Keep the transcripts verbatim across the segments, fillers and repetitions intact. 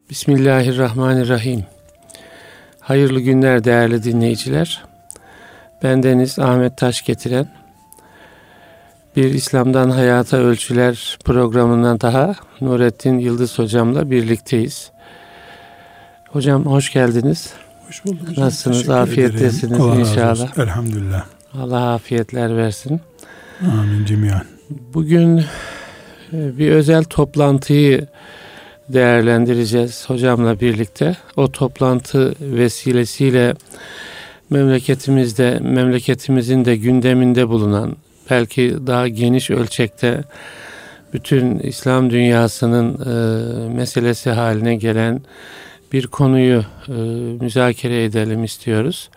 Bismillahirrahmanirrahim. Hayırlı günler değerli dinleyiciler. Bendeniz Ahmet Taş getiren bir İslam'dan Hayata Ölçüler programından daha Nurettin Yıldız hocamla birlikteyiz. Hocam hoş geldiniz. Hoş bulduk hocam. Nasılsınız? Afiyettesiniz inşallah. Elhamdülillah. Allah afiyetler versin. Amin cemiyan. Bugün bir özel toplantıyı değerlendireceğiz hocamla birlikte. O toplantı vesilesiyle memleketimizde, memleketimizin de gündeminde bulunan, belki daha geniş ölçekte bütün İslam dünyasının e, meselesi haline gelen bir konuyu e, müzakere edelim istiyoruz.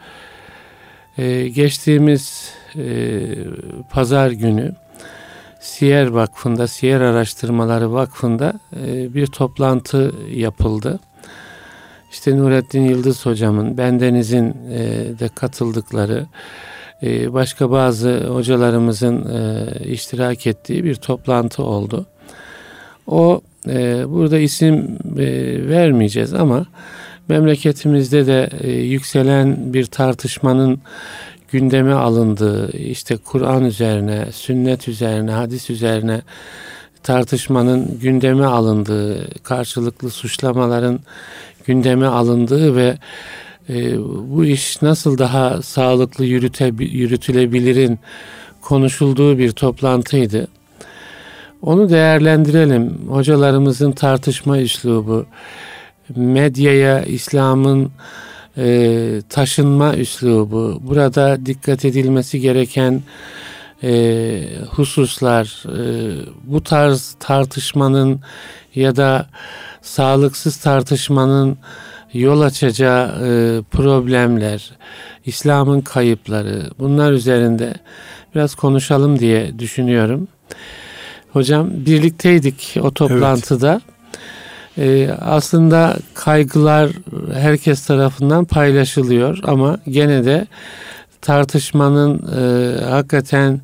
E, geçtiğimiz e, pazar günü Siyer Vakfı'nda, Siyer Araştırmaları Vakfı'nda e, bir toplantı yapıldı. İşte Nurettin Yıldız hocamın, bendenizin e, de katıldıkları, e, başka bazı hocalarımızın e, iştirak ettiği bir toplantı oldu. O e, burada isim e, vermeyeceğiz ama memleketimizde de e, yükselen bir tartışmanın gündeme alındığı, işte Kur'an üzerine, sünnet üzerine, hadis üzerine tartışmanın gündeme alındığı, karşılıklı suçlamaların gündeme alındığı ve e, bu iş nasıl daha sağlıklı yürüte, yürütülebilirin konuşulduğu bir toplantıydı. Onu değerlendirelim. Hocalarımızın tartışma üslubu, medyaya İslam'ın e, taşınma üslubu, burada dikkat edilmesi gereken e, hususlar, e, bu tarz tartışmanın ya da sağlıksız tartışmanın yol açacağı e, problemler, İslam'ın kayıpları, bunlar üzerinde biraz konuşalım diye düşünüyorum. Hocam birlikteydik o toplantıda. Evet. Ee, aslında kaygılar herkes tarafından paylaşılıyor ama gene de tartışmanın e, hakikaten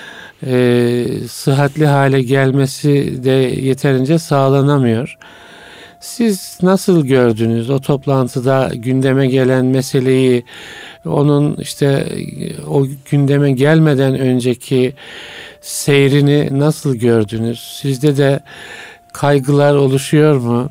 e, sıhhatli hale gelmesi de yeterince sağlanamıyor. Siz nasıl gördünüz o toplantıda gündeme gelen meseleyi, onun işte o gündeme gelmeden önceki seyrini nasıl gördünüz? Sizde de kaygılar oluşuyor mu?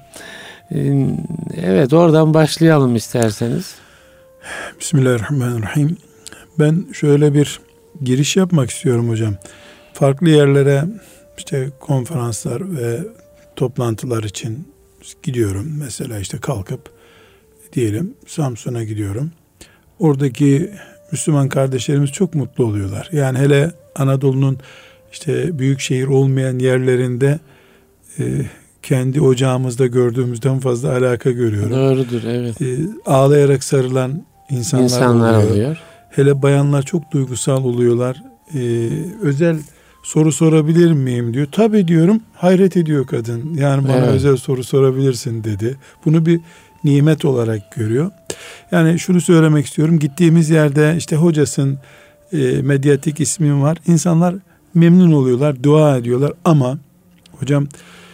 Evet, oradan başlayalım isterseniz. Bismillahirrahmanirrahim. Ben şöyle bir giriş yapmak istiyorum hocam. Farklı yerlere işte konferanslar ve toplantılar için gidiyorum. Mesela işte kalkıp diyelim Samsun'a gidiyorum. Oradaki Müslüman kardeşlerimiz çok mutlu oluyorlar. Yani hele Anadolu'nun işte büyük şehir olmayan yerlerinde e, kendi ocağımızda gördüğümüzden fazla alaka görüyorum. Doğrudur, evet. E, ağlayarak sarılan insanlar, insanlar oluyor. oluyor. Hele bayanlar çok duygusal oluyorlar. E, özel soru sorabilir miyim diyor. Tabii diyorum. Hayret ediyor kadın. Yani bana evet. özel soru sorabilirsin dedi. Bunu bir nimet olarak görüyor. Yani şunu söylemek istiyorum. Gittiğimiz yerde işte hocasın, e, medyatik ismin var. İnsanlar memnun oluyorlar, dua ediyorlar ama hocam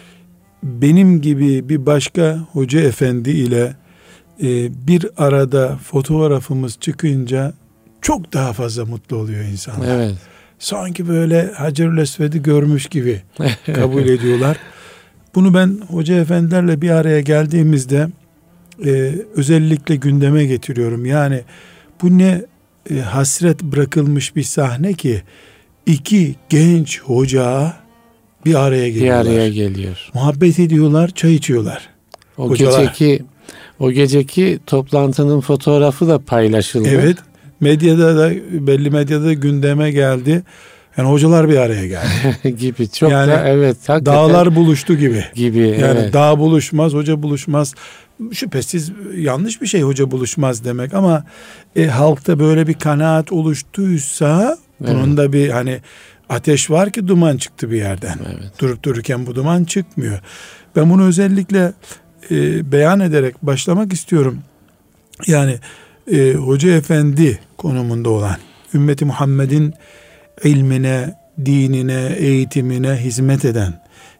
benim gibi bir başka hoca efendi ile e, bir arada fotoğrafımız çıkınca çok daha fazla mutlu oluyor insanlar. Evet. Sanki böyle Hacerül Esved'i görmüş gibi kabul ediyorlar. Bunu ben hoca efendilerle bir araya geldiğimizde e, özellikle gündeme getiriyorum. Yani bu ne e, hasret bırakılmış bir sahne ki iki genç hoca bir araya geliyorlar. Bir araya geliyor. Muhabbet ediyorlar, çay içiyorlar. O Hocalar. geceki o geceki toplantının fotoğrafı da paylaşıldı. Evet. Medyada da belli medyada da gündeme geldi. Yani hocalar bir araya geldi. gibi çok yani da evet. Dağlar buluştu gibi. Gibi. Yani evet. dağ buluşmaz, hoca buluşmaz. Şüphesiz yanlış bir şey hoca buluşmaz demek ama e, halkta böyle bir kanaat oluştuysa evet. bunun da bir hani ateş var ki duman çıktı bir yerden. Evet. Durup dururken bu duman çıkmıyor. Ben bunu özellikle e, beyan ederek başlamak istiyorum. Yani e, hoca efendi konumunda olan ümmeti Muhammed'in ilmine, dinine, eğitimine hizmet eden,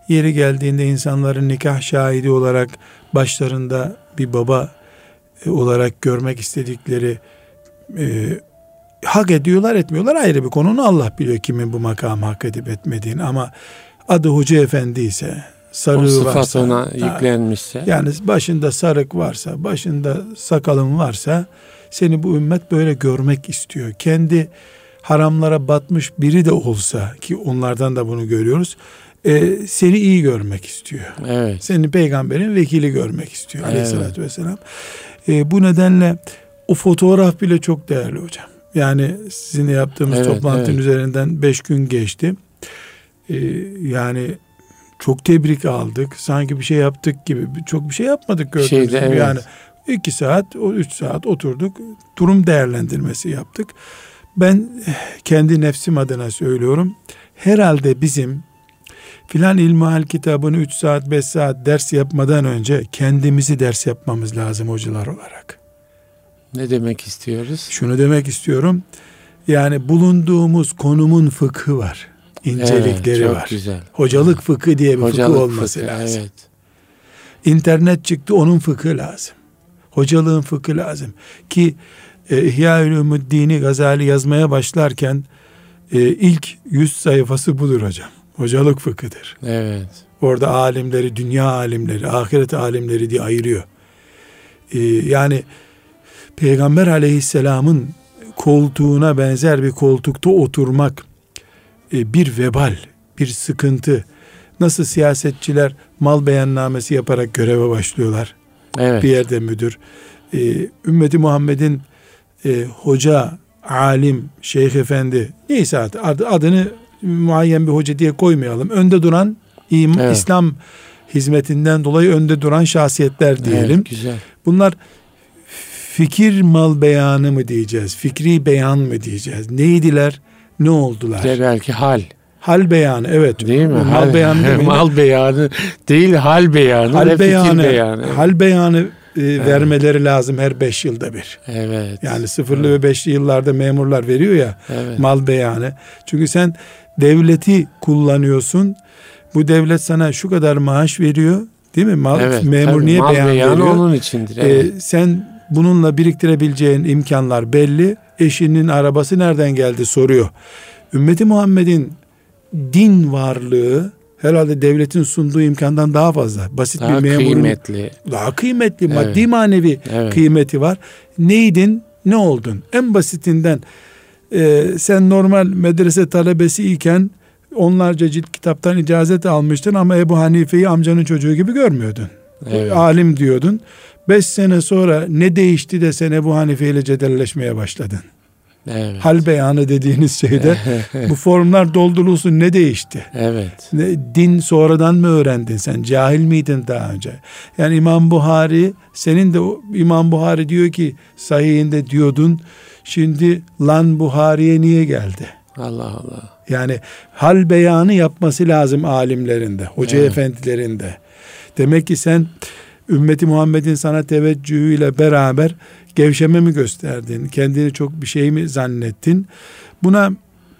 yeri geldiğinde insanların nikah şahidi olarak başlarında bir baba e, olarak görmek istedikleri, e, hak ediyorlar etmiyorlar ayrı bir konu. Onu Allah biliyor kimin bu makamı hak edip etmediğini, ama adı hoca efendi ise, sarığı o sıfat varsa, ona yüklenmişse, yani başında sarık varsa, başında sakalın varsa, seni bu ümmet böyle görmek istiyor. Kendi haramlara batmış biri de olsa, ki onlardan da bunu görüyoruz, e, seni iyi görmek istiyor. Evet. Seni peygamberin vekili görmek istiyor, evet. aleyhissalatü vesselam. E, bu nedenle o fotoğraf bile çok değerli hocam. Yani sizinle yaptığımız evet, toplantının evet. üzerinden beş gün geçti. E, yani çok tebrik aldık. Sanki bir şey yaptık gibi. Çok bir şey yapmadık gördüğünüz Şeyde, gibi. evet. Yani iki saat, o üç saat oturduk. Durum değerlendirmesi yaptık. Ben kendi nefsim adına söylüyorum. Herhalde bizim filan ilmihal kitabını üç saat, beş saat ders yapmadan önce kendimizi ders yapmamız lazım hocalar olarak. Ne demek istiyoruz? Şunu demek istiyorum. Yani bulunduğumuz konumun fıkhı var. İncelikleri evet, çok var. Güzel. Hocalık fıkhı diye bir Hocalık fıkhı olması fıkhı, lazım. Evet. İnternet çıktı, onun fıkhı lazım. Hocalığın fıkhı lazım. Ki e, İhya-ül-Ümuddin'i Gazali yazmaya başlarken e, ilk yüz sayfası budur hocam. Hocalık fıkhıdır. Evet. Orada alimleri, dünya alimleri, ahiret alimleri diye ayırıyor. E, yani Peygamber aleyhisselamın koltuğuna benzer bir koltukta oturmak e, bir vebal, bir sıkıntı. Nasıl siyasetçiler mal beyannamesi yaparak göreve başlıyorlar. Evet. Bir yerde müdür. Ee, ümmeti Muhammed'in e, hoca, alim, şeyh efendi, neyse adı, adını muayyen bir hoca diye koymayalım. Önde duran, im, evet. İslam hizmetinden dolayı önde duran şahsiyetler diyelim. Evet, güzel. Bunlar fikir mal beyanı mı diyeceğiz? Fikri beyan mı diyeceğiz? Neydiler? Ne oldular? De belki hal. Hal beyanı, evet. Değil mi? Mal hal, beyanı. Mal beyanı değil, hal beyanı hal ve beyanı, fikir beyanı. Hal beyanı e, evet. vermeleri lazım her beş yılda bir. Evet. Yani sıfırlı evet. ve beşli yıllarda memurlar veriyor ya evet. mal beyanı. Çünkü sen devleti kullanıyorsun. Bu devlet sana şu kadar maaş veriyor. Değil mi? Mal, evet, memur tabii, niye mal beyan beyanı veriyor? onun içindir. Evet. Ee, sen bununla biriktirebileceğin imkanlar belli. Eşinin arabası nereden geldi soruyor. Ümmeti Muhammed'in din varlığı herhalde devletin sunduğu imkandan daha fazla. Basit daha bir memurun kıymetli. daha kıymetli, evet. maddi manevi evet. kıymeti var. Neydin? Ne oldun? En basitinden e, sen normal medrese talebesi iken onlarca cilt kitaptan icazet almıştın ama Ebu Hanife'yi amcanın çocuğu gibi görmüyordun. Evet. Alim diyordun. Beş sene sonra ne değişti de sen Ebu Hanife ile cedelleşmeye başladın? Evet. Hal beyanı dediğiniz şeyde bu formlar doldurulsun, ne değişti? Evet. Ne, din sonradan mı öğrendin sen? Cahil miydin daha önce? Yani İmam Buhari, senin de İmam Buhari diyor ki sahihinde diyordun, şimdi lan Buhari'ye niye geldi? Allah Allah. Yani hal beyanı yapması lazım alimlerinde, hoca evet. efendilerinde. Demek ki sen ümmeti Muhammed'in sana teveccühüyle beraber gevşeme mi gösterdin? Kendini çok bir şey mi zannettin? Buna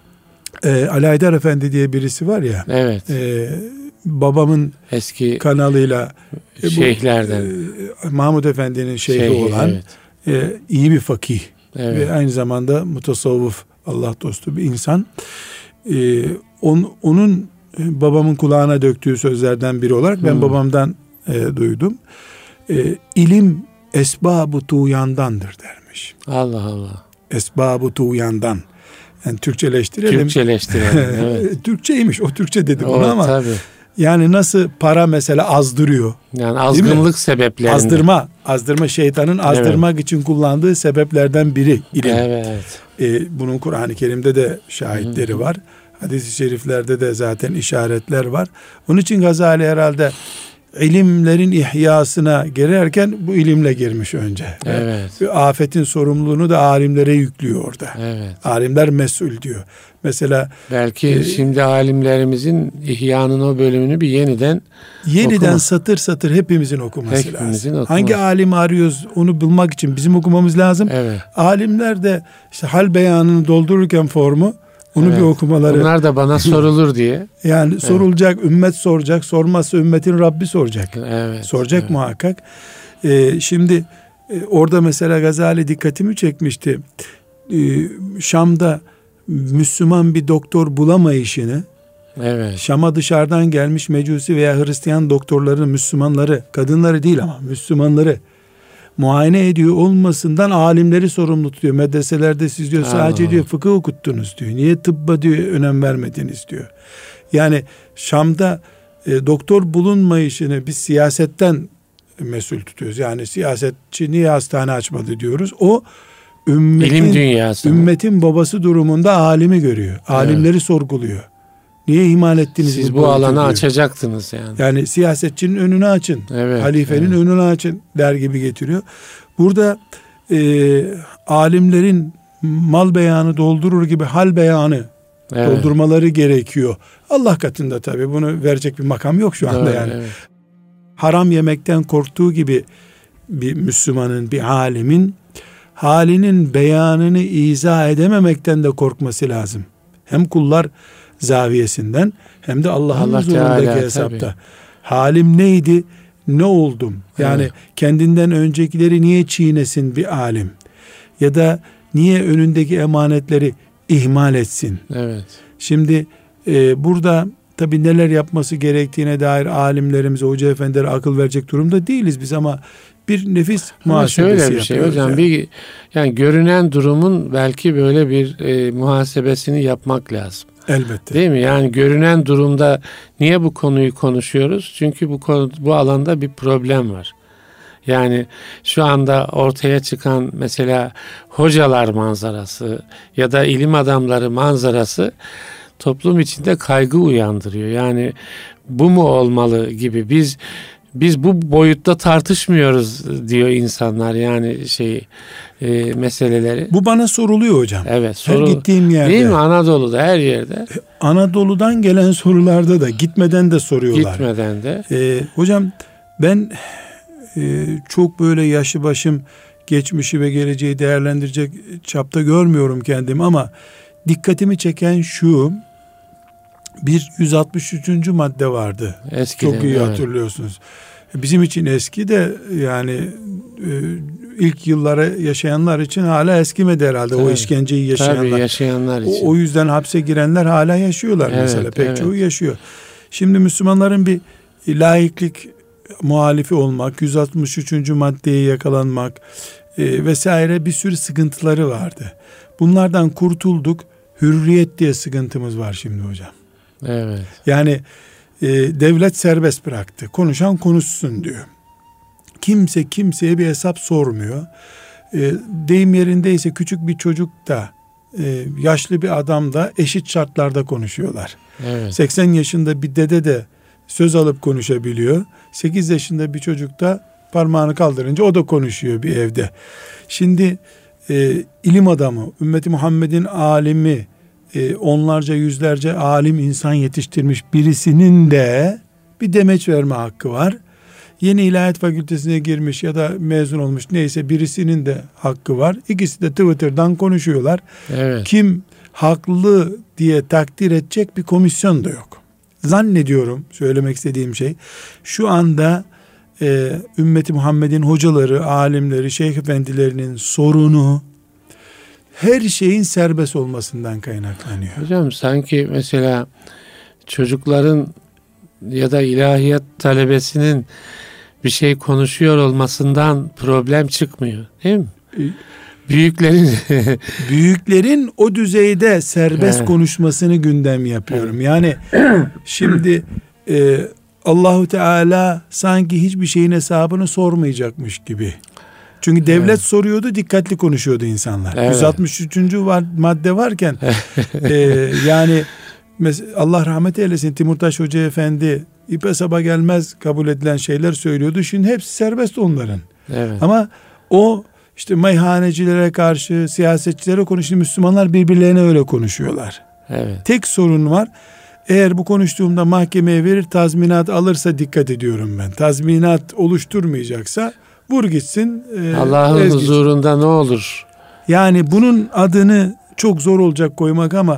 e, Ali Haydar Efendi diye birisi var ya. Evet. E, babamın eski kanalıyla e, şeyhlerden. Bu, e, Mahmud Efendi'nin şeyhi, şeyhi olan evet. e, iyi bir fakih. Evet. Ve aynı zamanda mutasavvuf, Allah dostu bir insan. E, on, onun babamın kulağına döktüğü sözlerden biri olarak ben hmm. babamdan e, duydum. E, ilim esbab-ı tuğyandandır dermiş. Allah Allah. Esbab-ı tuğyandan. Yani Türkçeleştirelim. Türkçeleştirelim. Evet. Türkçeymiş. O Türkçe dedi bunu o, ama. Tabii. Yani nasıl para mesela azdırıyor. Yani azgınlık sebeplerinde. Azdırma. Azdırma şeytanın azdırmak evet. için kullandığı sebeplerden biri ilim. Evet. E, bunun Kur'an-ı Kerim'de de şahitleri Hı-hı. var. Hadis-i şeriflerde de zaten işaretler var. Onun için Gazali herhalde ilimlerin ihyasına girerken bu ilimle girmiş önce. Evet. Yani afetin sorumluluğunu da alimlere yüklüyor orada. Evet. Alimler mesul diyor. Mesela belki e, şimdi alimlerimizin İhya'nın o bölümünü bir yeniden yeniden okuma. satır satır hepimizin okuması hepimizin lazım. Okuması. Hangi alimi arıyoruz onu bulmak için bizim okumamız lazım. Evet. Alimler de işte hal beyanını doldururken formu Onu evet. bir okumaları. Bunlar da bana sorulur diye. Yani evet. sorulacak, ümmet soracak. Sormazsa ümmetin Rabbi soracak. Evet. Soracak evet. muhakkak. Ee, şimdi e, orada mesela Gazali dikkatimi çekmişti. Ee, Şam'da Müslüman bir doktor bulamayışını, evet. Şam'a dışarıdan gelmiş Mecusi veya Hristiyan doktorların Müslümanları, kadınları değil ama Müslümanları muayene ediyor olmasından alimleri sorumlu tutuyor. Medreselerde siz diyor sadece Allah. diyor fıkıh okuttunuz diyor. Niye tıbba diyor önem vermediniz diyor. Yani Şam'da e, doktor bulunmayışını biz siyasetten mesul tutuyoruz. Yani siyasetçi niye hastane açmadı diyoruz. O ümmetin, İlim dünyası. Ümmetin babası durumunda alimi görüyor. Alimleri evet. sorguluyor. Niye ihmal ettiniz? Siz bu, bu alanı diyor. Açacaktınız yani. Yani siyasetçinin önünü açın. Evet, halifenin evet. önünü açın der gibi getiriyor. Burada e, alimlerin mal beyanı doldurur gibi hal beyanı evet. doldurmaları gerekiyor. Allah katında tabii bunu verecek bir makam yok şu anda Doğru, yani. Evet. Haram yemekten korktuğu gibi bir Müslümanın, bir alimin halinin beyanını izah edememekten de korkması lazım. Hem kullar zaviyesinden hem de Allah'ın Allah huzurundaki Teala, hesapta. Tabii. Halim neydi? Ne oldum? Yani evet. kendinden öncekileri niye çiğnesin bir alim? Ya da niye önündeki emanetleri ihmal etsin? Evet. Şimdi e, burada tabii neler yapması gerektiğine dair alimlerimize, hoca efendilere akıl verecek durumda değiliz biz ama bir nefis muhasebesi şöyle bir şey hocam, yani. bir yani görünen durumun belki böyle bir e, muhasebesini yapmak lazım. Elbette. Değil mi? Yani görünen durumda niye bu konuyu konuşuyoruz? Çünkü bu konu, bu alanda bir problem var. Yani şu anda ortaya çıkan mesela hocalar manzarası ya da ilim adamları manzarası toplum içinde kaygı uyandırıyor. Yani bu mu olmalı gibi. Biz biz bu boyutta tartışmıyoruz diyor insanlar yani şey e, meseleleri. Bu bana soruluyor hocam. Evet. Soru, her gittiğim yerde. Değil mi? Anadolu'da her yerde. Anadolu'dan gelen sorularda da gitmeden de soruyorlar. Gitmeden de. Ee, hocam ben e, çok böyle yaşı başım geçmişi ve geleceği değerlendirecek çapta görmüyorum kendimi ama dikkatimi çeken şu, bir yüz altmış üçüncü madde vardı. Eskiden, çok iyi evet. hatırlıyorsunuz. Bizim için eski de yani e, ilk yıllara yaşayanlar için hala eskimedi herhalde. Tabii, o işkenceyi yaşayanlar. Tabii yaşayanlar için. O, o yüzden hapse girenler hala yaşıyorlar evet, mesela. Pek evet. çoğu yaşıyor. Şimdi Müslümanların bir laiklik muhalifi olmak, yüz altmış üçüncü maddeye yakalanmak e, vesaire bir sürü sıkıntıları vardı. Bunlardan kurtulduk. Hürriyet diye sıkıntımız var şimdi hocam. Evet. Yani e, devlet serbest bıraktı. Konuşan konuşsun diyor. Kimse kimseye bir hesap sormuyor. E, deyim yerindeyse küçük bir çocuk da e, yaşlı bir adam da eşit şartlarda konuşuyorlar. Evet. seksen yaşında bir dede de söz alıp konuşabiliyor. sekiz yaşında bir çocuk da parmağını kaldırınca o da konuşuyor bir evde. Şimdi e, ilim adamı, ümmeti Muhammed'in alimi, e, onlarca yüzlerce alim insan yetiştirmiş birisinin de bir demeç verme hakkı var. Yeni ilahiyat fakültesine girmiş ya da mezun olmuş neyse birisinin de hakkı var. İkisi de Twitter'dan konuşuyorlar. Evet. Kim haklı diye takdir edecek bir komisyon da yok. Zannediyorum söylemek istediğim şey şu anda e, ümmeti Muhammed'in hocaları, alimleri, şeyh efendilerinin sorunu her şeyin serbest olmasından kaynaklanıyor. Hocam sanki mesela çocukların ya da ilahiyat talebesinin bir şey konuşuyor olmasından problem çıkmıyor, değil mi? Büyüklerin büyüklerin o düzeyde serbest konuşmasını gündem yapıyorum. Yani şimdi e, Allahu Teala sanki hiçbir şeyin hesabını sormayacakmış gibi. Çünkü devlet evet. soruyordu, dikkatli konuşuyordu insanlar. Evet. yüz altmış üçüncü var, madde varken e, yani mesela Allah rahmet eylesin Timurtaş Hoca Efendi ipe saba gelmez kabul edilen şeyler söylüyordu. Şimdi hepsi serbest onların. Evet. Ama o işte meyhanecilere karşı, siyasetçilere konuşuyor. Müslümanlar birbirlerine öyle konuşuyorlar. Evet. Tek sorun var. Eğer bu konuştuğumda mahkemeye verir, tazminat alırsa dikkat ediyorum ben. Tazminat oluşturmayacaksa vur gitsin. E, Allah'ın huzurunda ne olur? Yani bunun adını çok zor olacak koymak ama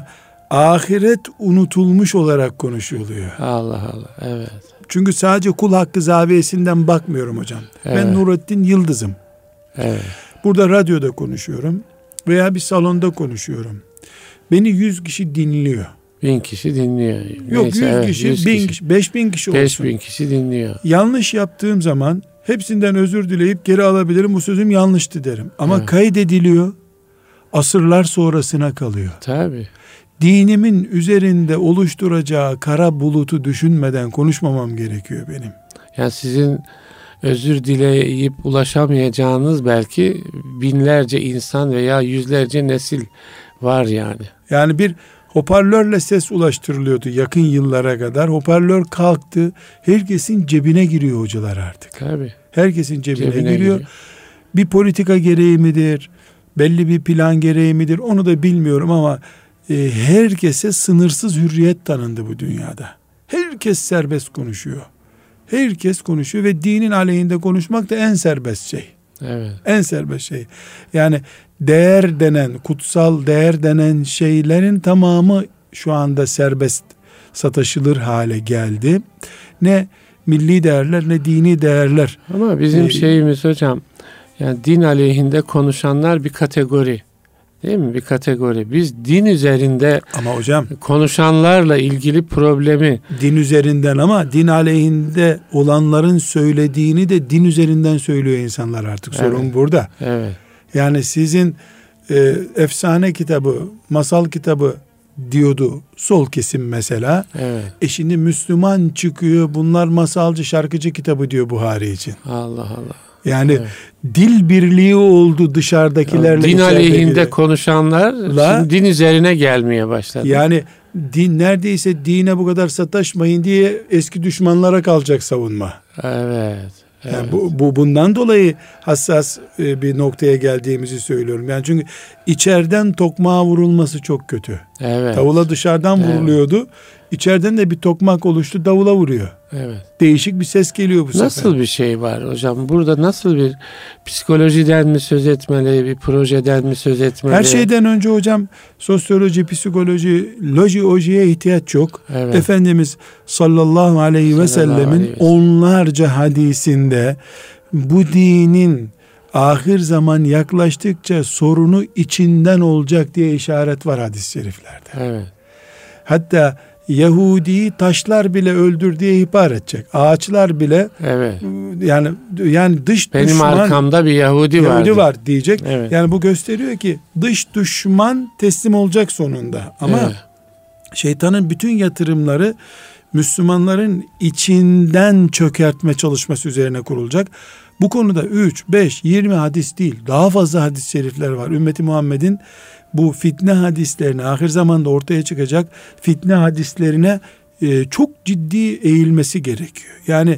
ahiret unutulmuş olarak konuşuluyor. Allah Allah, evet. Çünkü sadece kul hakkı zaviyesinden bakmıyorum hocam. Evet. Ben Nurettin Yıldız'ım. Evet. Burada radyoda konuşuyorum veya bir salonda konuşuyorum. Beni yüz kişi dinliyor. Bin kişi dinliyor. Yok, Neyse, yüz evet, kişi, yüz bin kişi, kişi, beş bin kişi olsun. Beş bin kişi dinliyor. Yanlış yaptığım zaman hepsinden özür dileyip geri alabilirim. Bu sözüm yanlıştı derim. Ama evet, kaydediliyor. Asırlar sonrasına kalıyor. Tabii. Dinimin üzerinde oluşturacağı kara bulutu düşünmeden konuşmamam gerekiyor benim. Yani sizin özür dileyip ulaşamayacağınız belki binlerce insan veya yüzlerce nesil var yani. Yani bir hoparlörle ses ulaştırılıyordu yakın yıllara kadar. Hoparlör kalktı. Herkesin cebine giriyor hocalar artık. Tabii. Herkesin cebine, cebine giriyor. giriyor. Bir politika gereği midir? Belli bir plan gereği midir? Onu da bilmiyorum ama e, herkese sınırsız hürriyet tanındı bu dünyada. Herkes serbest konuşuyor. Herkes konuşuyor ve dinin aleyhinde konuşmak da en serbest şey. Evet. En serbest şey. Yani değer denen, kutsal değer denen şeylerin tamamı şu anda serbest sataşılır hale geldi. Ne milli değerler ne dini değerler. Ama bizim ee, şeyimiz hocam, yani din aleyhinde konuşanlar bir kategori. Değil mi? Bir kategori. Biz din üzerinde ama hocam konuşanlarla ilgili problemi din üzerinden ama din aleyhinde olanların söylediğini de din üzerinden söylüyor insanlar artık. Sorun evet, burada. Evet. Yani sizin e, efsane kitabı, masal kitabı diyordu sol kesim mesela. Evet. E şimdi Müslüman çıkıyor. Bunlar masalcı, şarkıcı kitabı diyor Buhari için. Allah Allah. Yani evet, dil birliği oldu dışarıdakilerle. Din aleyhinde konuşanlar şimdi din üzerine gelmeye başladı. Yani din neredeyse dine bu kadar sataşmayın diye eski düşmanlara kalacak savunma. Evet. Evet. Yani bu, bu bundan dolayı hassas bir noktaya geldiğimizi söylüyorum. Yani çünkü içeriden tokmağa vurulması çok kötü. Evet. Davula dışarıdan vuruluyordu. Evet. İçeriden de bir tokmak oluştu, davula vuruyor. Evet. Değişik bir ses geliyor bu nasıl sefer. Nasıl bir şey var hocam? Burada nasıl bir psikolojiden mi söz etmeli, bir projeden mi söz etmeli? Her şeyden önce hocam sosyoloji, psikoloji, lojiye ihtiyaç yok. Evet. Efendimiz sallallahu aleyhi ve sellemin onlarca hadisinde bu dinin ahir zaman yaklaştıkça sorunu içinden olacak diye işaret var hadis-i şeriflerde. Evet. Hatta Yahudi'yi taşlar bile öldür diye ihbar edecek. Ağaçlar bile evet, yani yani dış benim düşman arkamda bir Yahudi, Yahudi var diyecek. Evet. Yani bu gösteriyor ki dış düşman teslim olacak sonunda. Ama evet, şeytanın bütün yatırımları Müslümanların içinden çökertme çalışması üzerine kurulacak. Bu konuda üç, beş, yirmi hadis değil, daha fazla hadis-i şerifler var. Ümmeti Muhammed'in bu fitne hadislerine, ahir zamanda ortaya çıkacak fitne hadislerine e, çok ciddi eğilmesi gerekiyor. Yani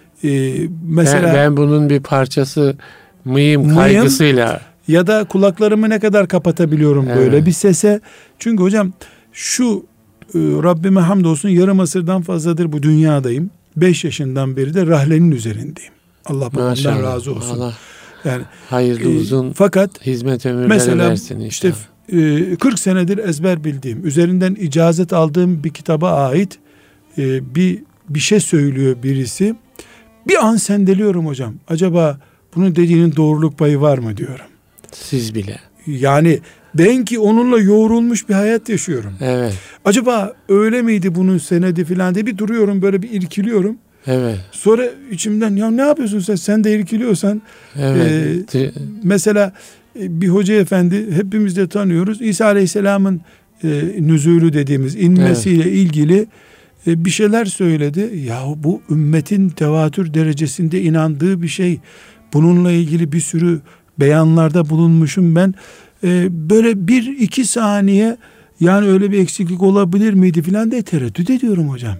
e, mesela ben, ben bunun bir parçası mıyım, mıyım kaygısıyla ya da kulaklarımı ne kadar kapatabiliyorum evet, böyle bir sese. Çünkü hocam şu e, Rabbime hamdolsun yarım asırdan fazladır bu dünyadayım. beş yaşından beri de rahlenin üzerindeyim. Allah babamdan razı olsun. Allah yani hayırlı e, uzun fakat hizmet ömürleri mesela versin inşallah. İşte kırk senedir ezber bildiğim, üzerinden icazet aldığım bir kitaba ait bir bir şey söylüyor birisi. Bir an sendeliyorum hocam. Acaba bunun dediğinin doğruluk payı var mı diyorum. Siz bile. Yani ben ki onunla yoğrulmuş bir hayat yaşıyorum. Evet. Acaba öyle miydi bunun senedi filan diye bir duruyorum, böyle bir irkiliyorum. Evet. Sonra içimden ya ne yapıyorsun sen? Sen de irkiliyorsan. Evet. E, mesela bir hoca efendi hepimiz de tanıyoruz. İsa Aleyhisselam'ın e, nüzulü dediğimiz inmesiyle evet, ilgili e, bir şeyler söyledi. Ya bu ümmetin tevatür derecesinde inandığı bir şey. Bununla ilgili bir sürü beyanlarda bulunmuşum ben. E, böyle bir iki saniye yani öyle bir eksiklik olabilir miydi filan diye tereddüt ediyorum hocam.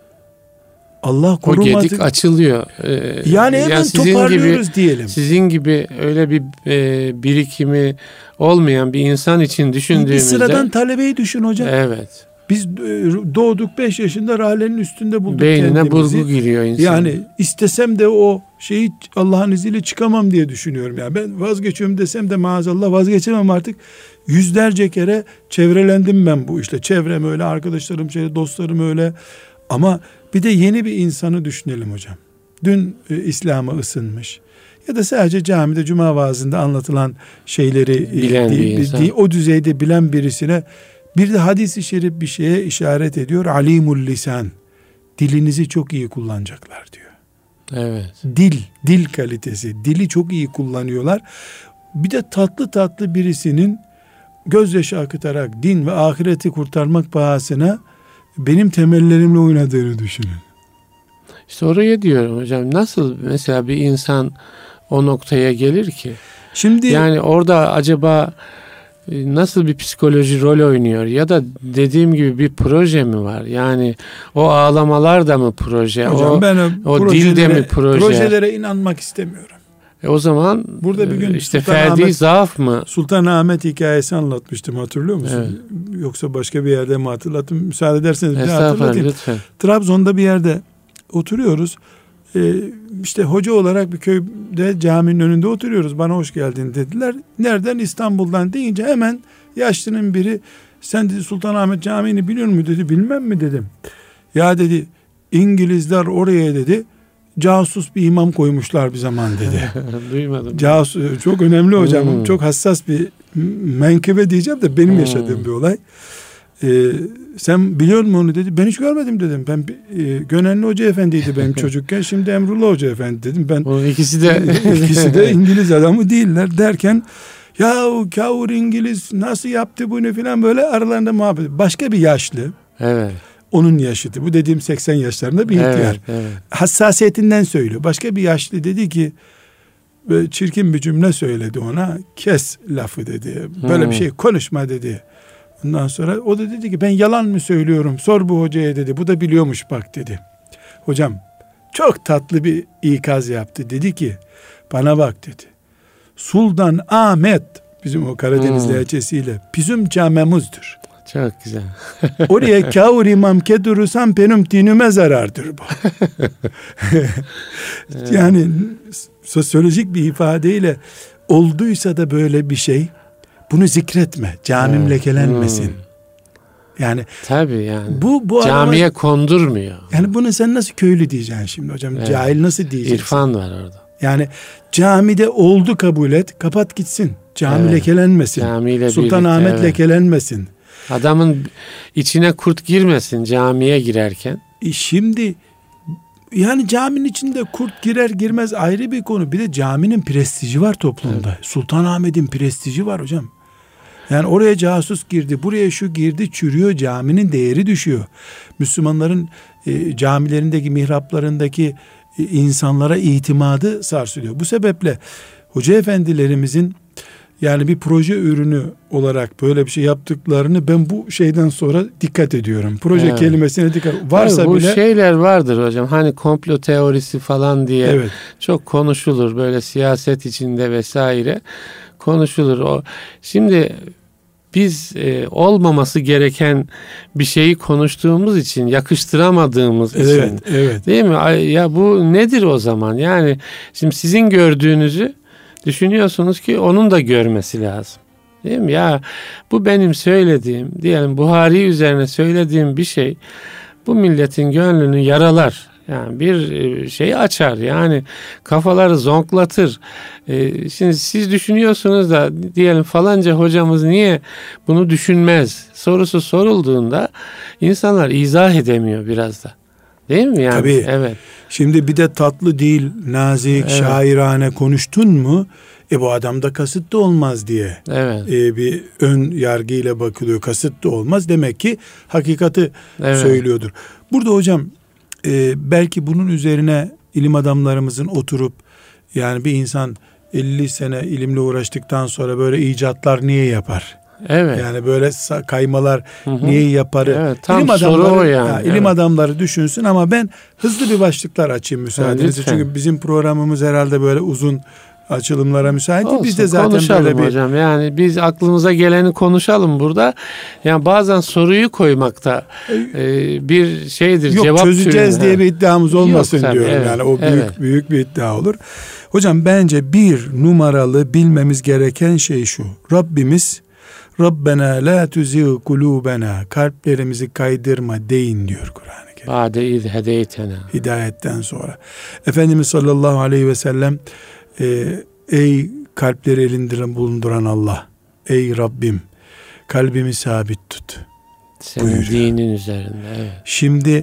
Allah korumadı. O gedik açılıyor. Ee, yani hemen yani toparlıyoruz gibi, diyelim. Sizin gibi öyle bir e, birikimi olmayan bir insan için düşündüğümüzde. Bir sıradan talebeyi düşün hocam. Evet. Biz doğduk beş yaşında rahlenin üstünde bulduk beynine kendimizi. Beynine burgu giriyor insan. Yani istesem de o şehit Allah'ın izniyle çıkamam diye düşünüyorum. Yani ben vazgeçiyorum desem de maazallah vazgeçemem artık. Yüzlerce kere çevrelendim ben bu işte. Çevrem öyle, arkadaşlarım şöyle, dostlarım öyle. Ama bir de yeni bir insanı düşünelim hocam. Dün e, İslam'a ısınmış ya da sadece camide cuma vaazında anlatılan şeyleri bilen e, bir di, di, o düzeyde bilen birisine bir de hadis-i şerif bir şeye işaret ediyor. Alimul lisan. Dilinizi çok iyi kullanacaklar diyor. Evet. Dil, dil kalitesi. Dili çok iyi kullanıyorlar. Bir de tatlı tatlı birisinin gözyaşı akıtarak din ve ahireti kurtarmak pahasına benim temellerimle oynadığını düşünün. İşte oraya diyorum hocam. Nasıl mesela bir insan o noktaya gelir ki? Şimdi yani orada acaba nasıl bir psikoloji rol oynuyor ya da dediğim gibi bir proje mi var? Yani o ağlamalar da mı proje? Hocam o, ben o, o dilde mi proje? Projelere inanmak istemiyorum. E o zaman burada bir gün işte ferdi zaaf mı? Sultanahmet hikayesi anlatmıştım, hatırlıyor musun? Evet. Yoksa başka bir yerde mi hatırlattım? Müsaade ederseniz bir hatırlatayım. Lütfen. Trabzon'da bir yerde oturuyoruz. Ee, işte hoca olarak bir köyde caminin önünde oturuyoruz. Bana hoş geldin dediler. Nereden? İstanbul'dan deyince hemen yaşlının biri, sen dedi Sultanahmet Camii'ni biliyor musun dedi. Bilmem mi dedim. Ya dedi İngilizler oraya dedi casus bir imam koymuşlar bir zaman dedi. Duymadım. Casus çok önemli hocam. Hmm. Çok hassas bir menkıbe diyeceğim de benim hmm. yaşadığım bir olay. Ee, sen biliyor musun onu dedi. Ben hiç görmedim dedim. Ben e, Gönenli Hoca Efendi'ydi benim çocukken. Şimdi Emrullah Hoca Efendi dedim. Ben o ikisi de ikisi de İngiliz adamı değiller derken ya o kavur İngiliz nasıl yaptı bunu filan böyle aralarında muhabbet. Başka bir yaşlı. Evet. Onun yaşıtı. Bu dediğim seksen yaşlarında bir ihtiyar. Evet, evet. Hassasiyetinden söylüyor. Başka bir yaşlı dedi ki böyle çirkin bir cümle söyledi ona. Kes lafı dedi. Böyle hmm. bir şey konuşma dedi. Ondan sonra o da dedi ki ben yalan mı söylüyorum? Sor bu hocaya dedi. Bu da biliyormuş bak dedi. Hocam çok tatlı bir ikaz yaptı. Dedi ki bana bak dedi. Sultan Ahmet bizim o Karadeniz hmm. lehçesiyle bizim camemuzdur. Çok güzel. Oraya kâur imam kedurursam benim dinime zarardır bu. Yani sosyolojik bir ifadeyle olduysa da böyle bir şey, bunu zikretme. Camim evet. lekelenmesin. Hmm. Yani tabii yani. Bu bu camiye adama, kondurmuyor. Yani bunu sen nasıl köylü diyeceksin şimdi hocam? Evet. Cahil nasıl diyeceksin? İrfan var orada. Yani camide oldu kabul et, kapat gitsin. Cami evet. lekelenmesin. Camiyle Sultanahmet evet. lekelenmesin. Adamın içine kurt girmesin camiye girerken. E şimdi yani caminin içinde kurt girer girmez ayrı bir konu. Bir de caminin prestiji var toplumda. Evet. Sultanahmet'in prestiji var hocam. Yani oraya casus girdi, buraya şu girdi, çürüyor, caminin değeri düşüyor. Müslümanların e, camilerindeki, mihraplarındaki e, insanlara itimadı sarsılıyor. Bu sebeple hoca efendilerimizin yani bir proje ürünü olarak böyle bir şey yaptıklarını ben bu şeyden sonra dikkat ediyorum. Proje evet. kelimesine dikkat. Varsa evet, bu bile. Bu şeyler vardır hocam. Hani komplo teorisi falan diye evet. çok konuşulur. Böyle siyaset içinde vesaire konuşulur. O şimdi biz e, olmaması gereken bir şeyi konuştuğumuz için, yakıştıramadığımız evet, için. Evet. Değil mi? Ya bu nedir o zaman? Yani şimdi sizin gördüğünüzü düşünüyorsunuz ki onun da görmesi lazım. Değil mi? Ya bu benim söylediğim, diyelim Buhari üzerine söylediğim bir şey bu milletin gönlünü yaralar. Yani bir şey açar. Yani kafaları zonklatır. Şimdi siz düşünüyorsunuz da diyelim falanca hocamız niye bunu düşünmez sorusu sorulduğunda insanlar izah edemiyor biraz da. Değil mi yani? Tabii. Evet. Şimdi bir de tatlı değil, nazik, evet. şairane konuştun mu? E bu adamda kasıt da olmaz diye. Evet. E, bir ön yargıyla bakılıyor. Kasıt da olmaz. Demek ki hakikati evet. söylüyordur. Burada hocam e, belki bunun üzerine ilim adamlarımızın oturup yani bir insan elli sene ilimle uğraştıktan sonra böyle icatlar niye yapar? Evet. Yani böyle kaymalar hı hı. niye yapar? Evet, tam ilim adamları, soru o yani. Ya, ilim evet. adamları düşünsün ama ben hızlı bir başlıklar açayım müsaadenizle. Evet, çünkü bizim programımız herhalde böyle uzun açılımlara müsait. Olsun, biz de zaten konuşalım böyle bir... hocam. Yani biz aklımıza geleni konuşalım burada. Yani bazen soruyu koymakta e, bir şeydir. Yok, cevap çözeceğiz türünde. diye bir iddiamız olmasın Yok, tabii, diyorum. evet, Yani o büyük evet. büyük bir iddia olur. Hocam bence bir numaralı bilmemiz gereken şey şu. Rabbimiz Rabbena la tuzigh kulubena, kalplerimizi kaydırma deyin diyor Kur'an-ı Kerim. Ba'de iz hedeytena. Hidayetten sonra. Efendimiz sallallahu aleyhi ve sellem e, ey kalpleri elinde bulunduran Allah, ey Rabbim kalbimi sabit tut. Senin buyuruyor. dinin üzerinde. Evet. Şimdi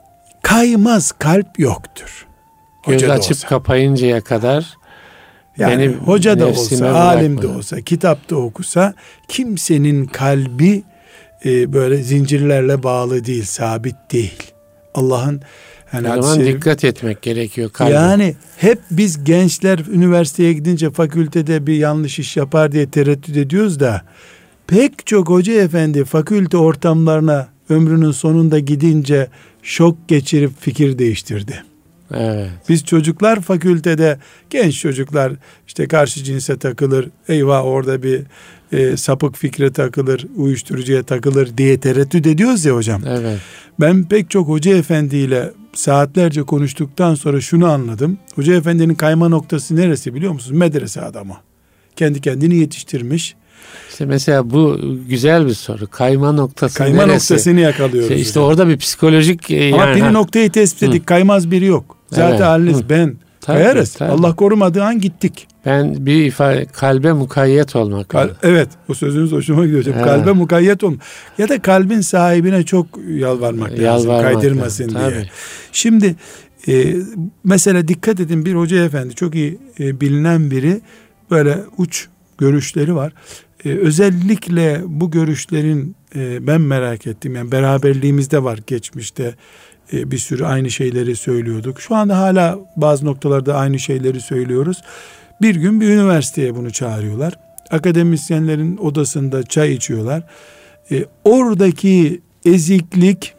kaymaz kalp yoktur. Göz Hoca da açıp olsa. kapayıncaya kadar Yani benim hoca da nefsime olsa, alim de bırakma. olsa, kitap da okusa kimsenin kalbi e, böyle zincirlerle bağlı değil, sabit değil. Allah'ın yani O zaman dikkat etmek gerekiyor kalbe. yani hep biz gençler üniversiteye gidince fakültede bir yanlış iş yapar diye tereddüt ediyoruz da pek çok hoca efendi fakülte ortamlarına ömrünün sonunda gidince şok geçirip fikir değiştirdi. Evet. Biz çocuklar fakültede, genç çocuklar işte karşı cinse takılır, eyvah orada bir e, sapık fikre takılır, uyuşturucuya takılır diye tereddüt ediyoruz ya hocam. Evet. Ben pek çok hoca efendiyle saatlerce konuştuktan sonra şunu anladım. Hoca efendinin kayma noktası neresi biliyor musunuz? Medrese adamı. Kendi kendini yetiştirmiş. İşte mesela bu güzel bir soru. Kayma noktası Kayma neresi? noktasını yakalıyoruz. İşte, işte hocam. orada bir psikolojik e, Ama yani, bir ha, noktayı tespit ettik. Kaymaz biri yok. Zaten Evet. haliniz Hı. ben. Tabii, Kayarız. tabii. Allah korumadığı an gittik. ben bir ifade kalbe mukayyet olmak. Kal- evet, bu sözünüz hoşuma gidiyor hocam. Evet. Kalbe mukayyet olma. Ya da kalbin sahibine çok yalvarmak lazım. Yalvarmak Kaydırmasın lazım, diye. tabii. Şimdi e, mesela dikkat edin, bir hoca efendi çok iyi e, bilinen biri, böyle uç görüşleri var. E, özellikle bu görüşlerin e, ben merak ettim. Yani beraberliğimizde var geçmişte. E, bir sürü aynı şeyleri söylüyorduk. Şu anda hala bazı noktalarda aynı şeyleri söylüyoruz. Bir gün bir üniversiteye bunu çağırıyorlar. Akademisyenlerin odasında çay içiyorlar. E, oradaki eziklik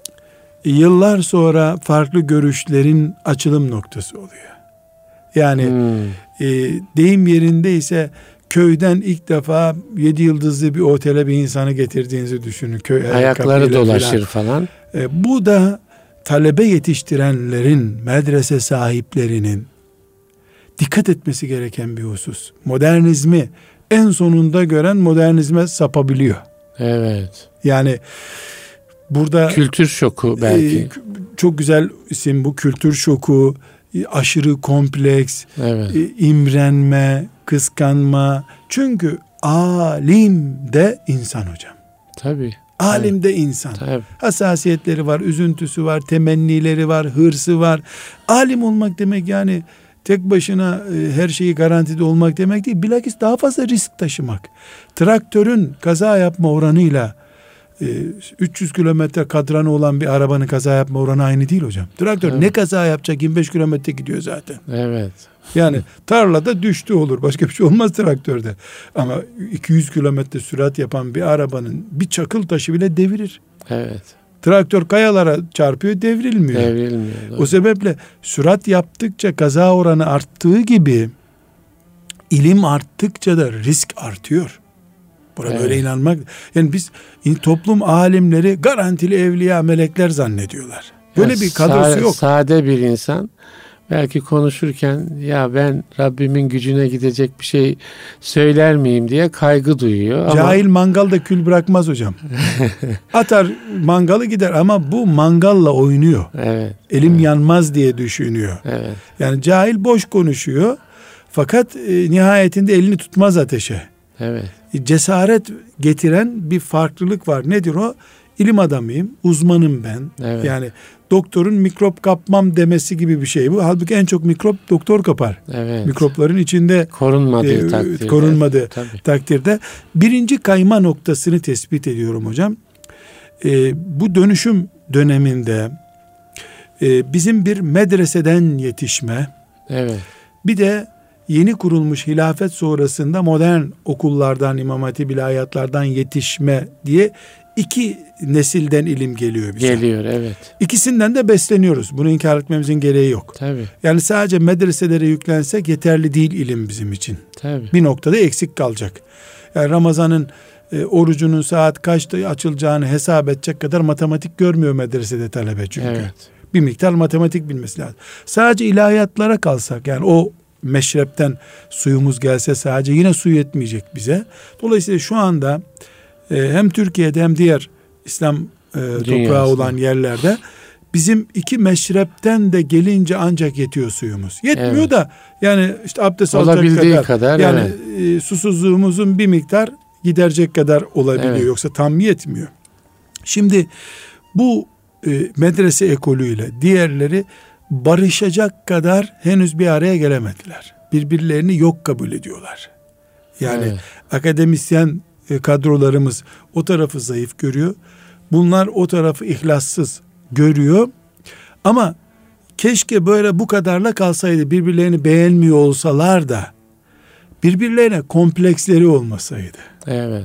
yıllar sonra farklı görüşlerin açılım noktası oluyor. Yani Hmm. e, deyim yerindeyse köyden ilk defa yedi yıldızlı bir otele bir insanı getirdiğinizi düşünün. Köy Ayakları dolaşır falan. falan. E, bu da talebe yetiştirenlerin, medrese sahiplerinin dikkat etmesi gereken bir husus. Modernizmi en sonunda gören modernizme sapabiliyor. Evet. Yani burada kültür şoku belki. E, çok güzel isim bu, kültür şoku, aşırı kompleks, evet. e, imrenme, kıskanma. Çünkü alim de insan hocam. Tabii. Alim de insan. Tabii. Hassasiyetleri var, üzüntüsü var, temennileri var, hırsı var. Alim olmak demek yani tek başına e, her şeyi garantide olmak demek değil. Bilakis daha fazla risk taşımak. Traktörün kaza yapma oranıyla e, üç yüz kilometre kadranı olan bir arabanın kaza yapma oranı aynı değil hocam. Traktör evet. ne kaza yapacak? yirmi beş kilometre gidiyor zaten. Evet. Yani tarlada düştü olur. Başka bir şey olmaz traktörde. Ama iki yüz kilometre sürat yapan bir arabanın bir çakıl taşı bile devirir. Evet. Traktör kayalara çarpıyor, devrilmiyor. Devrilmiyor. O sebeple sürat yaptıkça kaza oranı arttığı gibi ilim arttıkça da risk artıyor. Buna evet. böyle inanmak. Yani biz toplum alimleri garantili evliya, melekler zannediyorlar. Böyle ya bir kadrosu sade, yok. Sade bir insan belki konuşurken ya ben Rabbimin gücüne gidecek bir şey söyler miyim diye kaygı duyuyor. Ama... Cahil mangalda kül bırakmaz hocam. Atar mangalı gider ama bu mangalla oynuyor. Evet. Elim evet. yanmaz diye düşünüyor. Evet. Yani cahil boş konuşuyor. Fakat e, nihayetinde elini tutmaz ateşe. Evet. E, cesaret getiren bir farklılık var. Nedir o? İlim adamıyım, uzmanım ben. Evet. Yani doktorun mikrop kapmam demesi gibi bir şey bu. Halbuki en çok mikrop doktor kapar. Evet. Mikropların içinde korunmadığı e, takdirde. Korunmadığı Tabii. takdirde. Birinci kayma noktasını tespit ediyorum hocam. E, bu dönüşüm döneminde e, bizim bir medreseden yetişme, evet. bir de yeni kurulmuş hilafet sonrasında modern okullardan, İmam Hatip ilahiyatlardan yetişme diye iki nesilden ilim geliyor bize. Geliyor, evet. İkisinden de besleniyoruz. Bunu inkar etmemizin gereği yok. Tabii. Yani sadece medreselere yüklensek yeterli değil ilim bizim için. Tabii. Bir noktada eksik kalacak. Yani Ramazan'ın e, orucunun saat kaçta açılacağını hesap edecek kadar matematik görmüyor medresede talebe çünkü. Evet. Bir miktar matematik bilmesi lazım. Sadece ilahiyatlara kalsak, yani o meşrepten suyumuz gelse sadece, yine su yetmeyecek bize. Dolayısıyla şu anda e, hem Türkiye'de hem diğer İslam e, toprağı olan yerlerde bizim iki meşrepten de gelince ancak yetiyor suyumuz. Yetmiyor, evet. da yani işte abdest alacak kadar, kadar yani evet. e, susuzluğumuzun bir miktar giderecek kadar olabiliyor. Evet. Yoksa tam yetmiyor. Şimdi bu e, medrese ekolüyle diğerleri barışacak kadar henüz bir araya gelemediler. Birbirlerini yok kabul ediyorlar. Yani evet. akademisyen e, kadrolarımız o tarafı zayıf görüyor. Bunlar o tarafı ihlassız görüyor. Ama keşke böyle bu kadarla kalsaydı, birbirlerini beğenmiyor olsalar da birbirlerine kompleksleri olmasaydı. Evet.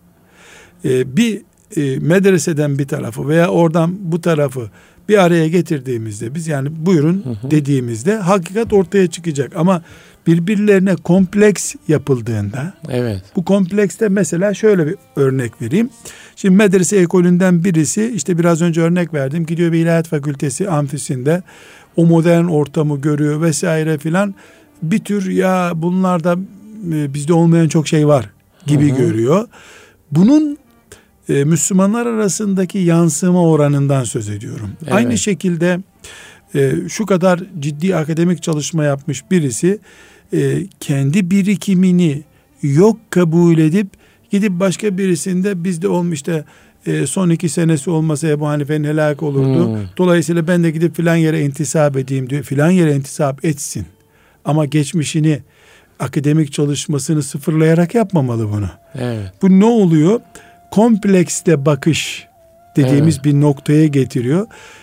Ee, bir e, medreseden bir tarafı veya oradan bu tarafı bir araya getirdiğimizde biz, yani buyurun hı hı. dediğimizde hakikat ortaya çıkacak. Ama birbirlerine kompleks yapıldığında, evet. bu komplekste mesela şöyle bir örnek vereyim. Şimdi medrese ekolünden birisi, işte biraz önce örnek verdim, gidiyor bir ilahiyat fakültesi amfisinde o modern ortamı görüyor vesaire filan, bir tür ya bunlarda e, bizde olmayan çok şey var gibi hı hı. görüyor. Bunun e, Müslümanlar arasındaki yansıma oranından söz ediyorum. Evet. Aynı şekilde e, şu kadar ciddi akademik çalışma yapmış birisi e, kendi birikimini yok kabul edip gidip başka birisinde bizde olmuş da e, son iki senesi olmasa Ebu Hanife'nin helak olurdu. Hmm. Dolayısıyla ben de gidip filan yere intisap edeyim diyor. Filan yere intisap etsin. Ama geçmişini, akademik çalışmasını sıfırlayarak yapmamalı bunu. Evet. Bu ne oluyor? Komplekste bakış dediğimiz evet. bir noktaya getiriyor.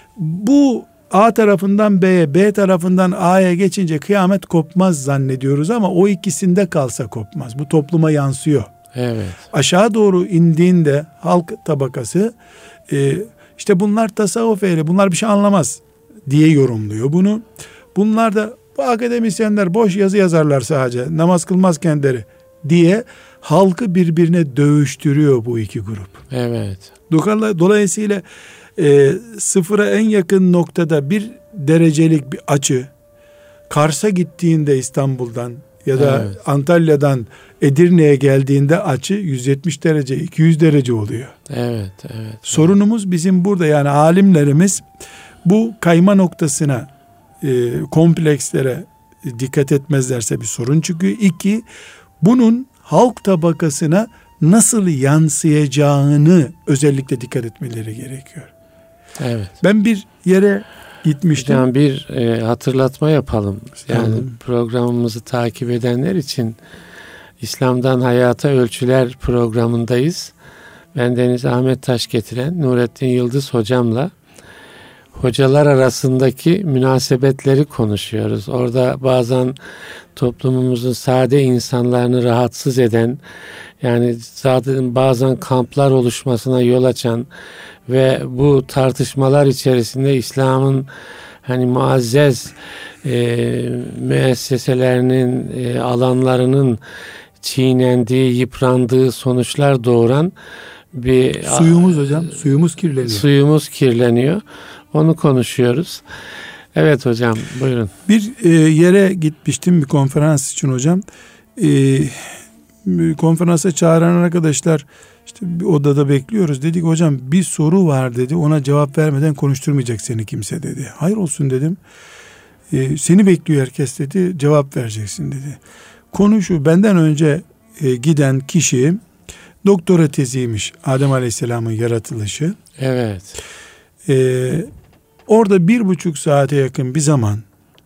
Bu A tarafından B'ye, B tarafından A'ya geçince kıyamet kopmaz zannediyoruz ama o ikisinde kalsa kopmaz. Bu topluma yansıyor. Evet. Aşağı doğru indiğinde halk tabakası e, işte bunlar tasavvuf ehli, bunlar bir şey anlamaz diye yorumluyor bunu. Bunlar da bu akademisyenler boş yazı yazarlar sadece, namaz kılmaz kendileri diye halkı birbirine dövüştürüyor bu iki grup. Evet. Dolayısıyla e, sıfıra en yakın noktada bir derecelik bir açı, Kars'a gittiğinde İstanbul'dan ya da evet. Antalya'dan Edirne'ye geldiğinde açı yüz yetmiş derece, iki yüz derece oluyor. Evet, evet. Sorunumuz evet. bizim burada, yani alimlerimiz bu kayma noktasına, e, komplekslere dikkat etmezlerse bir sorun çıkıyor. İki, bunun halk tabakasına nasıl yansıyacağını özellikle dikkat etmeleri gerekiyor. Evet. Ben bir yere gitmiştim. Hocam bir e, hatırlatma yapalım. Yani tamam. programımızı takip edenler için İslam'dan Hayata Ölçüler programındayız. Ben Deniz Ahmet Taş getiren Nurettin Yıldız hocamla hocalar arasındaki münasebetleri konuşuyoruz. Orada bazen toplumumuzun sade insanlarını rahatsız eden, yani zaten bazen kamplar oluşmasına yol açan ve bu tartışmalar içerisinde İslam'ın hani muazzez e, müesseselerinin, e, alanlarının çiğnendiği, yıprandığı sonuçlar doğuran bir... Suyumuz hocam, suyumuz kirleniyor. Suyumuz kirleniyor. Onu konuşuyoruz. Evet hocam, buyurun. Bir e, yere gitmiştim bir konferans için hocam. E, konferansa çağıran arkadaşlar, işte bir odada bekliyoruz. Dedik hocam bir soru var dedi. Ona cevap vermeden konuşturmayacak seni kimse dedi. Hayır olsun dedim. E, seni bekliyor herkes dedi. Cevap vereceksin dedi. Konu şu: benden önce e, giden kişi doktora teziymiş. Adem Aleyhisselam'ın yaratılışı. Evet. Ee, orada bir buçuk saate yakın bir zaman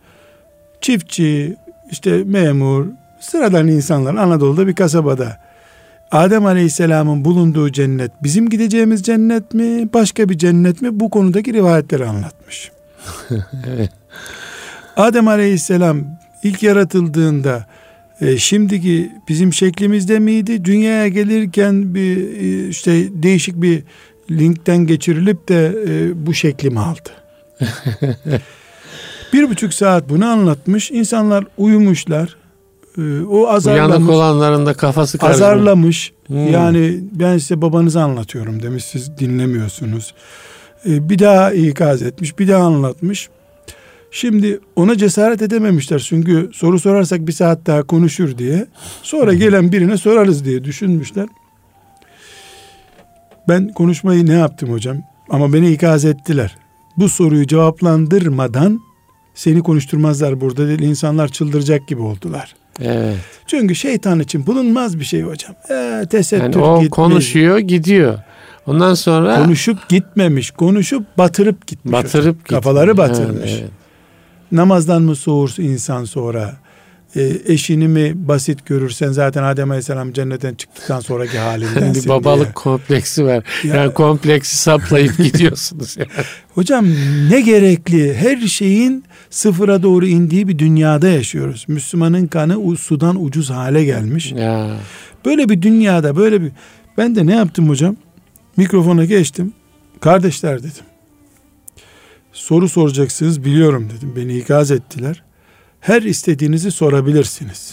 çiftçi, işte memur, sıradan insanlar Anadolu'da bir kasabada Adem Aleyhisselam'ın bulunduğu cennet bizim gideceğimiz cennet mi, başka bir cennet mi, bu konudaki rivayetleri anlatmış. Evet. Adem Aleyhisselam ilk yaratıldığında e, şimdiki bizim şeklimizde miydi? Dünyaya gelirken bir e, işte değişik bir linkten geçirilip de e, bu şeklimi aldı. Bir buçuk saat bunu anlatmış. İnsanlar uyumuşlar. E, o azarlamış. Uyanık olanların da kafası karışmış. Azarlamış. Hmm. Yani ben size babanızı anlatıyorum demiş. Siz dinlemiyorsunuz. E, bir daha ikaz etmiş. Bir daha anlatmış. Şimdi ona cesaret edememişler. Çünkü soru sorarsak bir saat daha konuşur diye. Sonra gelen birine sorarız diye düşünmüşler. Ben konuşmayı ne yaptım hocam? Ama beni ikaz ettiler. Bu soruyu cevaplandırmadan seni konuşturmazlar burada dedi. İnsanlar çıldıracak gibi oldular. Evet. Çünkü şeytan için bulunmaz bir şey hocam. E, tesettür yani o gitmez. Konuşuyor gidiyor. Ondan sonra. Konuşup gitmemiş. Konuşup batırıp gitmiş. Batırıp hocam. gitmiş. Kafaları batırmış. Evet, evet. Namazdan mı soğursa insan sonra? E, eşini mi basit görürsen zaten Adem Aleyhisselam cennetten çıktıktan sonraki halindensin bir babalık diye. kompleksi var. Ya, yani kompleksi saplayıp gidiyorsunuz. Yani. Hocam ne gerekli? Her şeyin sıfıra doğru indiği bir dünyada yaşıyoruz. Müslümanın kanı sudan ucuz hale gelmiş. Ya. Böyle bir dünyada böyle bir... Ben de ne yaptım hocam? Mikrofona geçtim. Kardeşler dedim. Soru soracaksınız biliyorum dedim. Beni ikaz ettiler. Her istediğinizi sorabilirsiniz.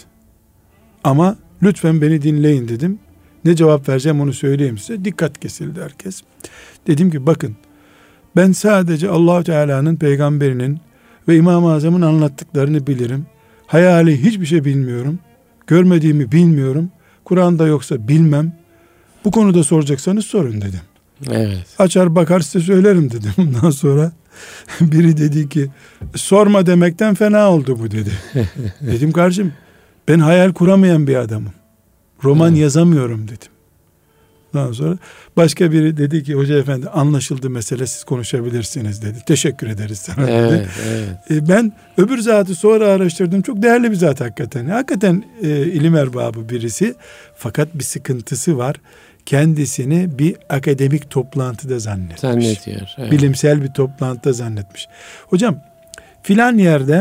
Ama lütfen beni dinleyin dedim. Ne cevap vereceğim onu söyleyeyim size. Dikkat kesildi herkes. Dedim ki bakın ben sadece Allah-u Teala'nın, peygamberinin ve İmam-ı Azam'ın anlattıklarını bilirim. Hayali hiçbir şey bilmiyorum. Görmediğimi bilmiyorum. Kur'an'da yoksa bilmem. Bu konuda soracaksanız sorun dedim. Evet. Açar bakar size söylerim dedim. Ondan sonra biri dedi ki sorma demekten fena oldu bu dedi. Dedim kardeşim ben hayal kuramayan bir adamım. Roman evet. yazamıyorum dedim. Ondan sonra başka biri dedi ki hoca efendi anlaşıldı mesele siz konuşabilirsiniz dedi. Teşekkür ederiz sana evet, dedi. Evet. E, ben öbür zatı sonra araştırdım. Çok değerli bir zat hakikaten. Hakikaten e, ilim erbabı birisi. Fakat bir sıkıntısı var. Kendisini bir akademik toplantıda zannetmiş. Zannediyor. Evet. Bilimsel bir toplantıda zannetmiş. Hocam filan yerde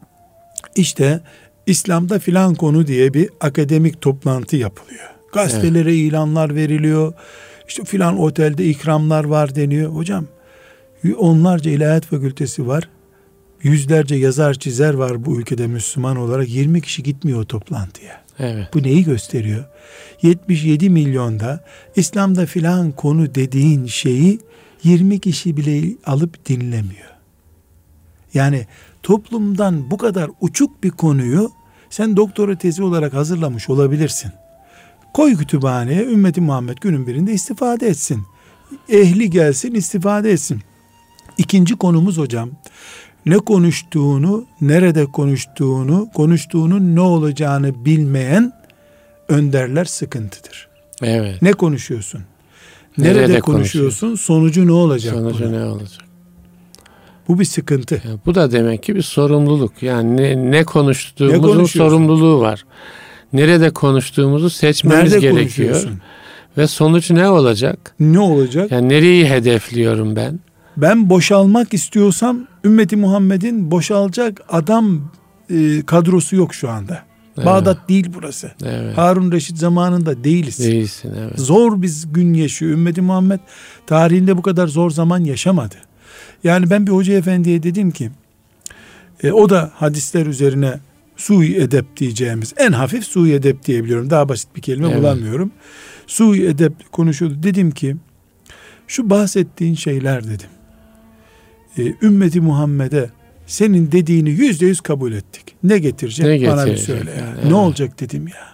işte İslam'da filan konu diye bir akademik toplantı yapılıyor. Gazetelere evet. ilanlar veriliyor. İşte filan otelde ikramlar var deniyor. Hocam onlarca ilahiyat fakültesi var. Yüzlerce yazar çizer var bu ülkede Müslüman olarak. yirmi kişi gitmiyor o toplantıya. Evet. Bu neyi gösteriyor? yetmiş yedi milyonda İslam'da filan konu dediğin şeyi yirmi kişi bile alıp dinlemiyor. Yani toplumdan bu kadar uçuk bir konuyu sen doktora tezi olarak hazırlamış olabilirsin. Koy kütüphaneye, ümmeti Muhammed günün birinde istifade etsin. Ehli gelsin, istifade etsin. İkinci konumuz hocam, ne konuştuğunu, nerede konuştuğunu, konuştuğunun ne olacağını bilmeyen önderler sıkıntıdır. Evet. Ne konuşuyorsun? Nerede, nerede konuşuyorsun? Sonucu ne olacak? Sonucu buna? ne olacak? Bu bir sıkıntı. Ya bu da demek ki bir sorumluluk. Yani ne, ne konuştuğumuzun ne sorumluluğu var. Nerede konuştuğumuzu seçmemiz nerede gerekiyor. Ve sonuç ne olacak? Ne olacak? Yani nereyi hedefliyorum ben? Ben boşalmak istiyorsam ümmeti Muhammed'in boşalacak adam e, kadrosu yok şu anda. Evet. Bağdat değil burası. Evet. Harun Reşit zamanında değiliz. Değilsin, evet. Zor biz gün yaşıyor. Ümmeti Muhammed tarihinde bu kadar zor zaman yaşamadı. Yani ben bir hoca efendiye dedim ki e, o da hadisler üzerine sui edep diyeceğimiz en hafif sui edep diyebiliyorum. Daha basit bir kelime evet. bulamıyorum. Sui edep konuşuyordu. Dedim ki şu bahsettiğin şeyler dedim. E, ümmeti Muhammed'e senin dediğini yüzde yüz kabul ettik. Ne getirecek? Ne getirecek? Bana bir söyle. Yani. Yani. Evet. Ne olacak dedim ya.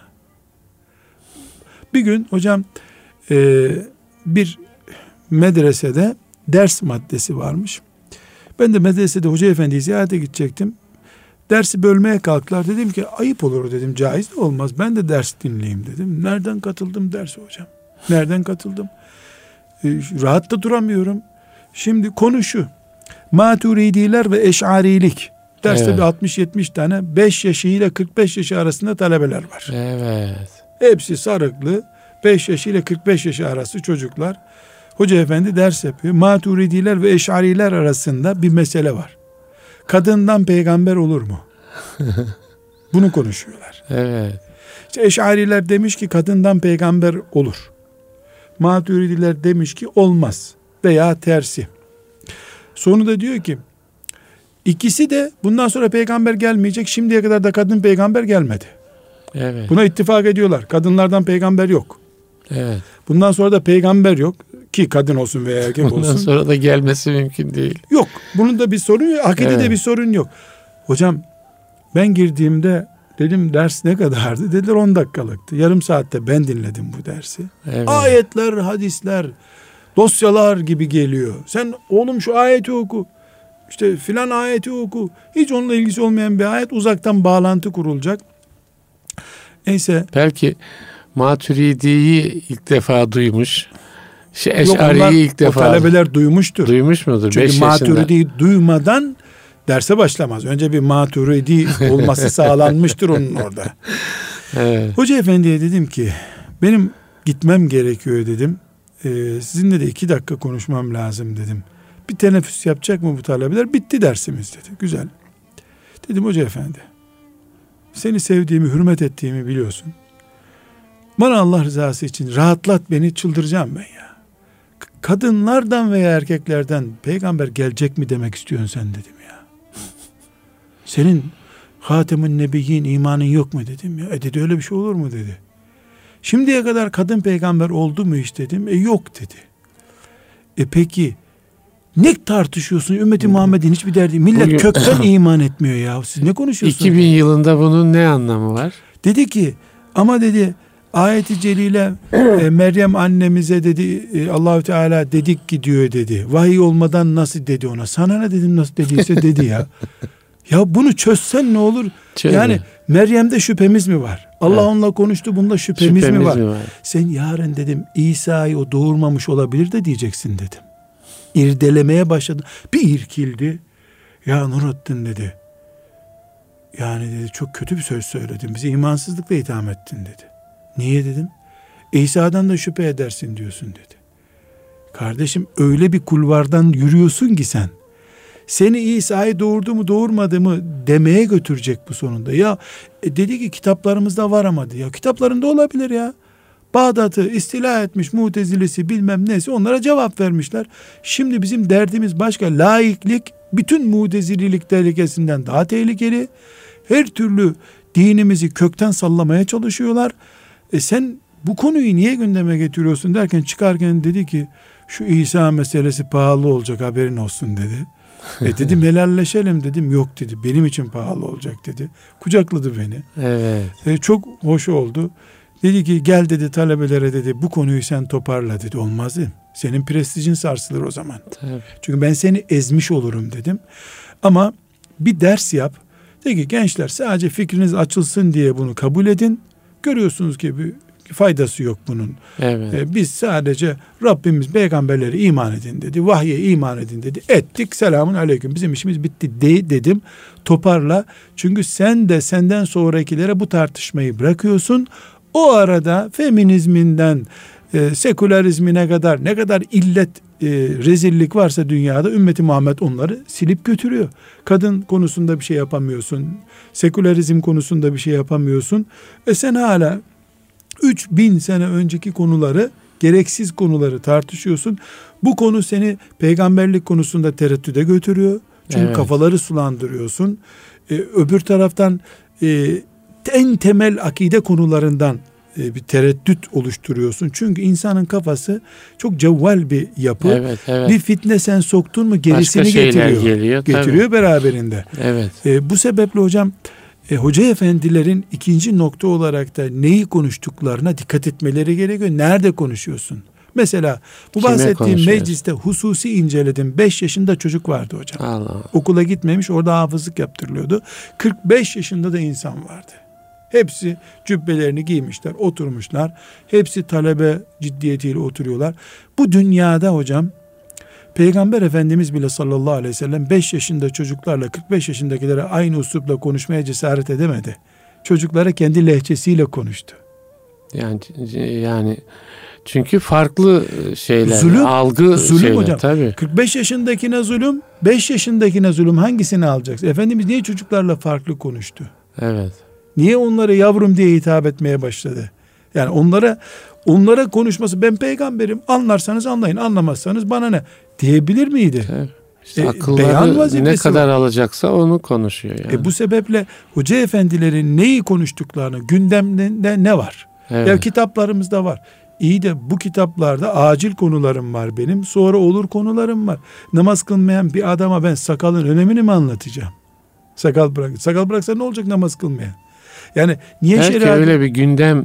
Bir gün hocam e, bir medresede ders maddesi varmış. Ben de medresede hoca efendiyi ziyarete gidecektim. Dersi bölmeye kalktılar. Dedim ki ayıp olur dedim. Caiz de olmaz. Ben de ders dinleyeyim dedim. Nereden katıldım derse hocam? Nereden katıldım? E, rahat da duramıyorum. Şimdi konu şu. Maturidiler ve Eş'arilik. Derste evet. bir altmış yetmiş tane beş yaşı ile kırk beş yaşı arasında talebeler var. Evet. Hepsi sarıklı. beş yaşı ile kırk beş yaşı arası çocuklar. Hoca efendi ders yapıyor. Maturidiler ve Eş'ariler arasında bir mesele var. Kadından peygamber olur mu? Bunu konuşuyorlar. Evet. İşte Eş'ariler demiş ki kadından peygamber olur. Maturidiler demiş ki olmaz veya tersi. Sonunda diyor ki ikisi de bundan sonra peygamber gelmeyecek. Şimdiye kadar da kadın peygamber gelmedi. Evet. Buna ittifak ediyorlar. Kadınlardan peygamber yok. Evet. Bundan sonra da peygamber yok ki kadın olsun veya erkek olsun. Bundan sonra da gelmesi mümkün değil. Yok. Bunun da bir sorun yok. Akidede evet. bir sorun yok. Hocam ben girdiğimde dedim ders ne kadardı? Dediler on dakikalıktı. Yarım saatte ben dinledim bu dersi. Evet. Ayetler, hadisler, dosyalar gibi geliyor. Sen oğlum şu ayeti oku. İşte filan ayeti oku. Hiç onunla ilgisi olmayan bir ayet, uzaktan bağlantı kurulacak. Neyse. Belki Maturidi'yi ilk defa duymuş. Şey, Eş'ari'yi ilk defa. O talebeler duymuştur. Duymuş mudur? Çünkü Maturidi'yi duymadan derse başlamaz. Önce bir Maturidi olması sağlanmıştır onun orada. Evet. Hoca efendiye dedim ki benim gitmem gerekiyor dedim. Ee, sizinle de iki dakika konuşmam lazım dedim. Bir teneffüs yapacak mı bu talebeler? Bitti dersimiz dedi. Güzel. Dedim hoca efendi, seni sevdiğimi, hürmet ettiğimi biliyorsun. Bana Allah rızası için rahatlat beni, çıldıracağım ben ya. Kadınlardan veya erkeklerden peygamber gelecek mi demek istiyorsun sen dedim ya. Senin Hatemun Nebiyyin imanın yok mu dedim ya. E dedi öyle bir şey olur mu dedi. Şimdiye kadar kadın peygamber oldu mu hiç dedim. E yok dedi. E peki ne tartışıyorsun? Ümmeti Muhammed'in hiçbir derdi. Millet bugün, kökten iman etmiyor ya. Siz ne konuşuyorsunuz? iki bin yılında bunun ne anlamı var? Dedi ki ama dedi ayet-i celile e, Meryem annemize dedi e, Allahü Teala dedik ki diyor dedi. Vahiy olmadan nasıl dedi ona? Sana ne dedim nasıl dediyse dedi ya. Ya bunu çözsen ne olur? Çözme. Yani Meryem'de şüphemiz mi var? Allah evet. onunla konuştu, bunda şüphemiz, şüphemiz mi var? mi var? Sen yarın dedim İsa'yı o doğurmamış olabilir de diyeceksin dedim. İrdelemeye başladı. Bir irkildi. Ya Nurattin dedi. Yani dedi çok kötü bir söz söyledin. Bizi imansızlıkla itham ettin dedi. Niye dedim? İsa'dan da şüphe edersin diyorsun dedi. Kardeşim öyle bir kulvardan yürüyorsun ki sen. Seni İsa'yı doğurdu mu doğurmadı mı demeye götürecek bu sonunda. Ya e, dedi ki kitaplarımızda var ama ya kitaplarında olabilir ya. Bağdat'ı istila etmiş Mutezilesi bilmem neyse onlara cevap vermişler. Şimdi bizim derdimiz başka. Laiklik bütün Mutezililik tehlikesinden daha tehlikeli. Her türlü dinimizi kökten sallamaya çalışıyorlar. E sen bu konuyu niye gündeme getiriyorsun derken çıkarken dedi ki şu İsa meselesi pahalı olacak haberin olsun dedi. E dedim helalleşelim dedim. Yok dedi benim için pahalı olacak dedi. Kucakladı beni. Evet. E çok hoş oldu. Dedi ki gel dedi talebelere dedi bu konuyu sen toparla dedi. Olmaz dedim. Senin prestijin sarsılır o zaman. Tabii. Çünkü ben seni ezmiş olurum dedim. Ama bir ders yap. De ki gençler sadece fikriniz açılsın diye bunu kabul edin. Görüyorsunuz ki bir faydası yok bunun. Evet. Ee, biz sadece Rabbimiz peygamberlere iman edin dedi. Vahye iman edin dedi. Ettik. Selamun aleyküm. Bizim işimiz bitti de, dedim. Toparla. Çünkü sen de senden sonrakilere bu tartışmayı bırakıyorsun. O arada feminizminden e, sekülerizmine kadar ne kadar illet e, rezillik varsa dünyada ümmeti Muhammed onları silip götürüyor. Kadın konusunda bir şey yapamıyorsun. Sekülerizm konusunda bir şey yapamıyorsun. E sen hala üç bin sene önceki konuları, gereksiz konuları tartışıyorsun. Bu konu seni peygamberlik konusunda tereddüde götürüyor. Çünkü evet. kafaları sulandırıyorsun. Ee, öbür taraftan e, en temel akide konularından e, bir tereddüt oluşturuyorsun. Çünkü insanın kafası çok cevval bir yapı. Evet, evet. Bir fitne sen soktun mu gerisini başka getiriyor. Geliyor, getiriyor tabii. beraberinde. Evet. E, bu sebeple hocam E, hoca efendilerin ikinci nokta olarak da neyi konuştuklarına dikkat etmeleri gerekiyor. Nerede konuşuyorsun? Mesela bu Kime bahsettiğim mecliste hususi inceledim. beş yaşında çocuk vardı hocam. Allah. Okula gitmemiş, orada hafızlık yaptırılıyordu. kırk beş yaşında da insan vardı. Hepsi cübbelerini giymişler, oturmuşlar. Hepsi talebe ciddiyetiyle oturuyorlar. Bu dünyada hocam Peygamber Efendimiz bile sallallahu aleyhi ve sellem beş yaşında çocuklarla kırk beş yaşındakilere aynı üslupla konuşmaya cesaret edemedi. Çocuklara kendi lehçesiyle konuştu. Yani yani çünkü farklı şeyler, zulüm, algı zulüm şeyler hocam. Tabii. kırk beş yaşındakine zulüm, beş yaşındakine zulüm, hangisini alacaksın? Efendimiz niye çocuklarla farklı konuştu? Evet. Niye onlara yavrum diye hitap etmeye başladı? Yani onlara onlara konuşması, ben peygamberim, anlarsanız anlayın, anlamazsanız bana ne diyebilir miydi? Evet. İşte E, akılları ne kadar var. Alacaksa onu konuşuyor yani. E bu sebeple hoca efendilerin neyi konuştuklarını, gündemde ne var? Evet. Ya kitaplarımızda var. İyi de bu kitaplarda acil konularım var benim. Sonra olur konularım var. Namaz kılmayan bir adama ben sakalın önemini mi anlatacağım? Sakal bırak. Sakal bıraksa ne olacak namaz kılmayan? Yani niye belki şeriat... öyle bir gündem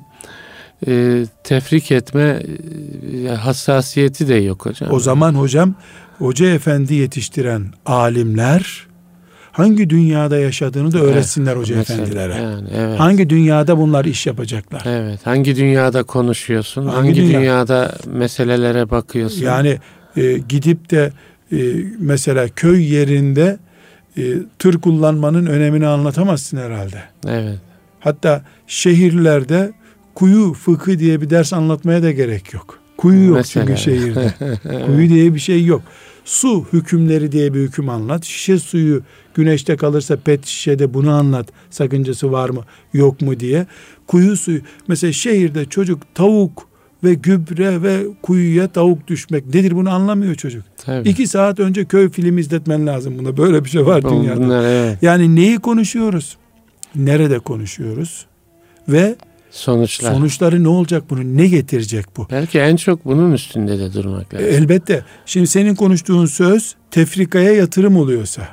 e, tefrik etme e, hassasiyeti de yok hocam. O zaman hocam, hoca efendi yetiştiren alimler hangi dünyada yaşadığını da öğretsinler evet, hoca mesela, efendilere. Yani, evet. Hangi dünyada bunlar iş yapacaklar? Evet. Hangi dünyada konuşuyorsun? Hangi, hangi dünya? dünyada meselelere bakıyorsun? Yani e, gidip de e, mesela köy yerinde e, tır kullanmanın önemini anlatamazsın herhalde. Evet. Hatta şehirlerde kuyu fıkı diye bir ders anlatmaya da gerek yok. Kuyu yok mesela. Çünkü şehirde. Kuyu diye bir şey yok. Su hükümleri diye bir hüküm anlat. Şişe suyu güneşte kalırsa pet şişede bunu anlat. Sakıncası var mı yok mu diye. Kuyu suyu. Mesela şehirde çocuk tavuk ve gübre ve kuyuya tavuk düşmek nedir bunu anlamıyor çocuk. Tabii. İki saat önce köy filmi izletmen lazım buna. Böyle bir şey var dünyada. Bunlar, evet. Yani neyi konuşuyoruz? Nerede konuşuyoruz? Ve sonuçlar. Sonuçları ne olacak bunun? Ne getirecek bu? Belki en çok bunun üstünde de durmak lazım. Elbette. Şimdi senin konuştuğun söz tefrikaya yatırım oluyorsa.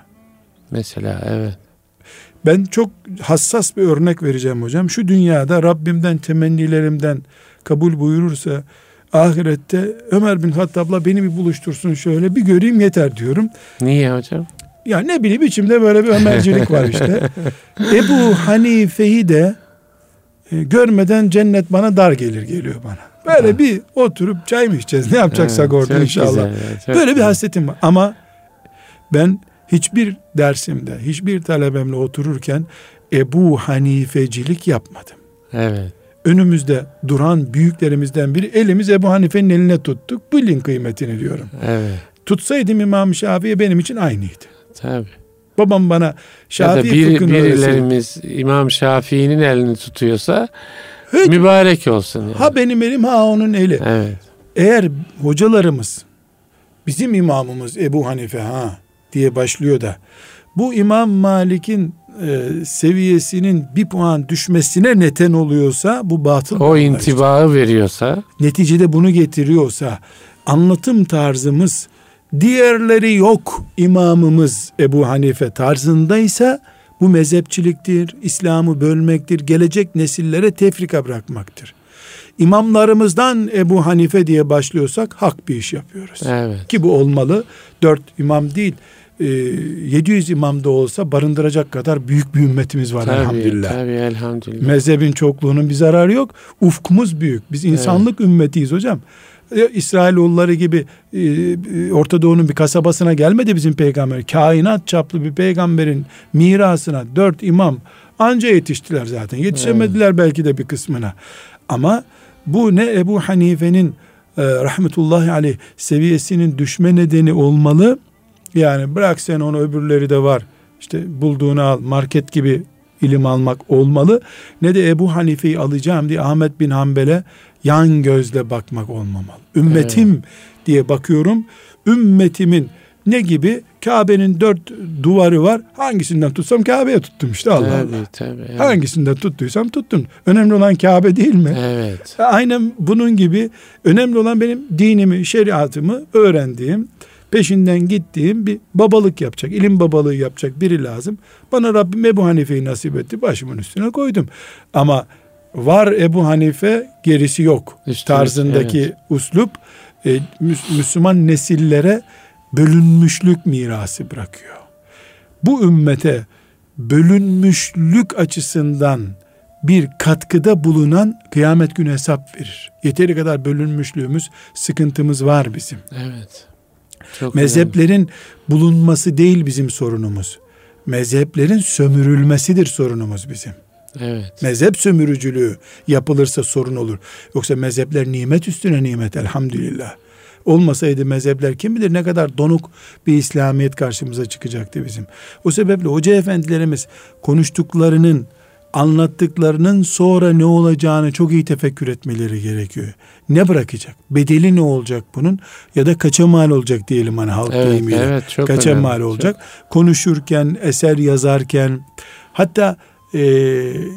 Mesela evet. Ben çok hassas bir örnek vereceğim hocam. Şu dünyada Rabbimden temennilerimden kabul buyurursa ahirette Ömer bin Hattab'la beni bir buluştursun şöyle bir göreyim yeter diyorum. Niye hocam? Ya ne bileyim içimde böyle bir Ömercilik var işte. Ebu Hanife'yi de e, görmeden cennet bana dar gelir geliyor bana. Böyle ha. bir oturup çay mı içeceğiz? Ne yapacaksak evet, orada inşallah. Güzel, böyle güzel. Bir hasretim var. Ama ben hiçbir dersimde, hiçbir talebemle otururken Ebu Hanifecilik yapmadım. Evet. Önümüzde duran büyüklerimizden biri, elimiz Ebu Hanife'nin eline tuttuk. Bilin kıymetini diyorum. Evet. Tutsaydım İmam Şafii benim için aynıydı. Tabii. Babam bana Şafii ya da bir, birilerimiz İmam Şafii'nin elini tutuyorsa hiç, mübarek olsun. Yani. Ha benim elim ha onun eli. Evet. Eğer hocalarımız bizim imamımız Ebu Hanife ha diye başlıyor da bu İmam Malik'in e, seviyesinin bir puan düşmesine neden oluyorsa bu batıl. O intibağı işte. veriyorsa. Neticede bunu getiriyorsa anlatım tarzımız diğerleri yok imamımız Ebu Hanife tarzındaysa bu mezhepçiliktir, İslam'ı bölmektir, gelecek nesillere tefrika bırakmaktır. İmamlarımızdan Ebu Hanife diye başlıyorsak hak bir iş yapıyoruz. Evet. Ki bu olmalı. Dört imam değil, yedi yüz imam da olsa barındıracak kadar büyük bir ümmetimiz var tabii, elhamdülillah. Tabii elhamdülillah. Mezhebin çokluğunun bir zararı yok. Ufkumuz büyük. Biz insanlık evet. ümmetiyiz hocam. İsrailoğulları gibi e, Orta Doğu'nun bir kasabasına gelmedi bizim peygamber. Kainat çaplı bir peygamberin mirasına dört imam anca yetiştiler zaten. Yetişemediler evet. belki de bir kısmına. Ama bu ne Ebu Hanife'nin e, rahmetullahi aleyh seviyesinin düşme nedeni olmalı. Yani bırak sen onu, öbürleri de var. İşte bulduğunu al, market gibi ilim almak olmalı. Ne de Ebu Hanife'yi alacağım diye Ahmet bin Hanbel'e yan gözle bakmak olmamalı. Ümmetim evet. diye bakıyorum. Ümmetimin ne gibi? Kabe'nin dört duvarı var. Hangisinden tutsam Kabe'ye tuttum işte Allah tabii, Allah. Tabii, evet. Hangisinden tuttuysam tuttum. Önemli olan Kabe değil mi? Evet. Aynen bunun gibi önemli olan benim dinimi, şeriatımı öğrendiğim, peşinden gittiğim bir babalık yapacak, ilim babalığı yapacak biri lazım. Bana Rabbim Ebu Hanife'yi nasip etti. Başımın üstüne koydum. Ama var Ebu Hanife, gerisi yok işte, tarzındaki evet. uslup e, Müslüman nesillere bölünmüşlük mirası bırakıyor. Bu ümmete bölünmüşlük açısından bir katkıda bulunan kıyamet günü hesap verir. Yeteri kadar bölünmüşlüğümüz, sıkıntımız var bizim. Evet. Çok mezheplerin önemli. Bulunması değil bizim sorunumuz. Mezheplerin sömürülmesidir sorunumuz bizim. Evet. Mezhep sömürücülüğü yapılırsa sorun olur. Yoksa mezhepler nimet üstüne nimet elhamdülillah. Olmasaydı mezhepler kim bilir ne kadar donuk bir İslamiyet karşımıza çıkacaktı bizim. O sebeple hoca efendilerimiz konuştuklarının anlattıklarının sonra ne olacağını çok iyi tefekkür etmeleri gerekiyor. Ne bırakacak? Bedeli ne olacak bunun? Ya da kaça mal olacak diyelim hani halk evet, deyimiyle. Evet, çok kaça önemli, mal olacak? Çok. Konuşurken, eser yazarken, hatta e,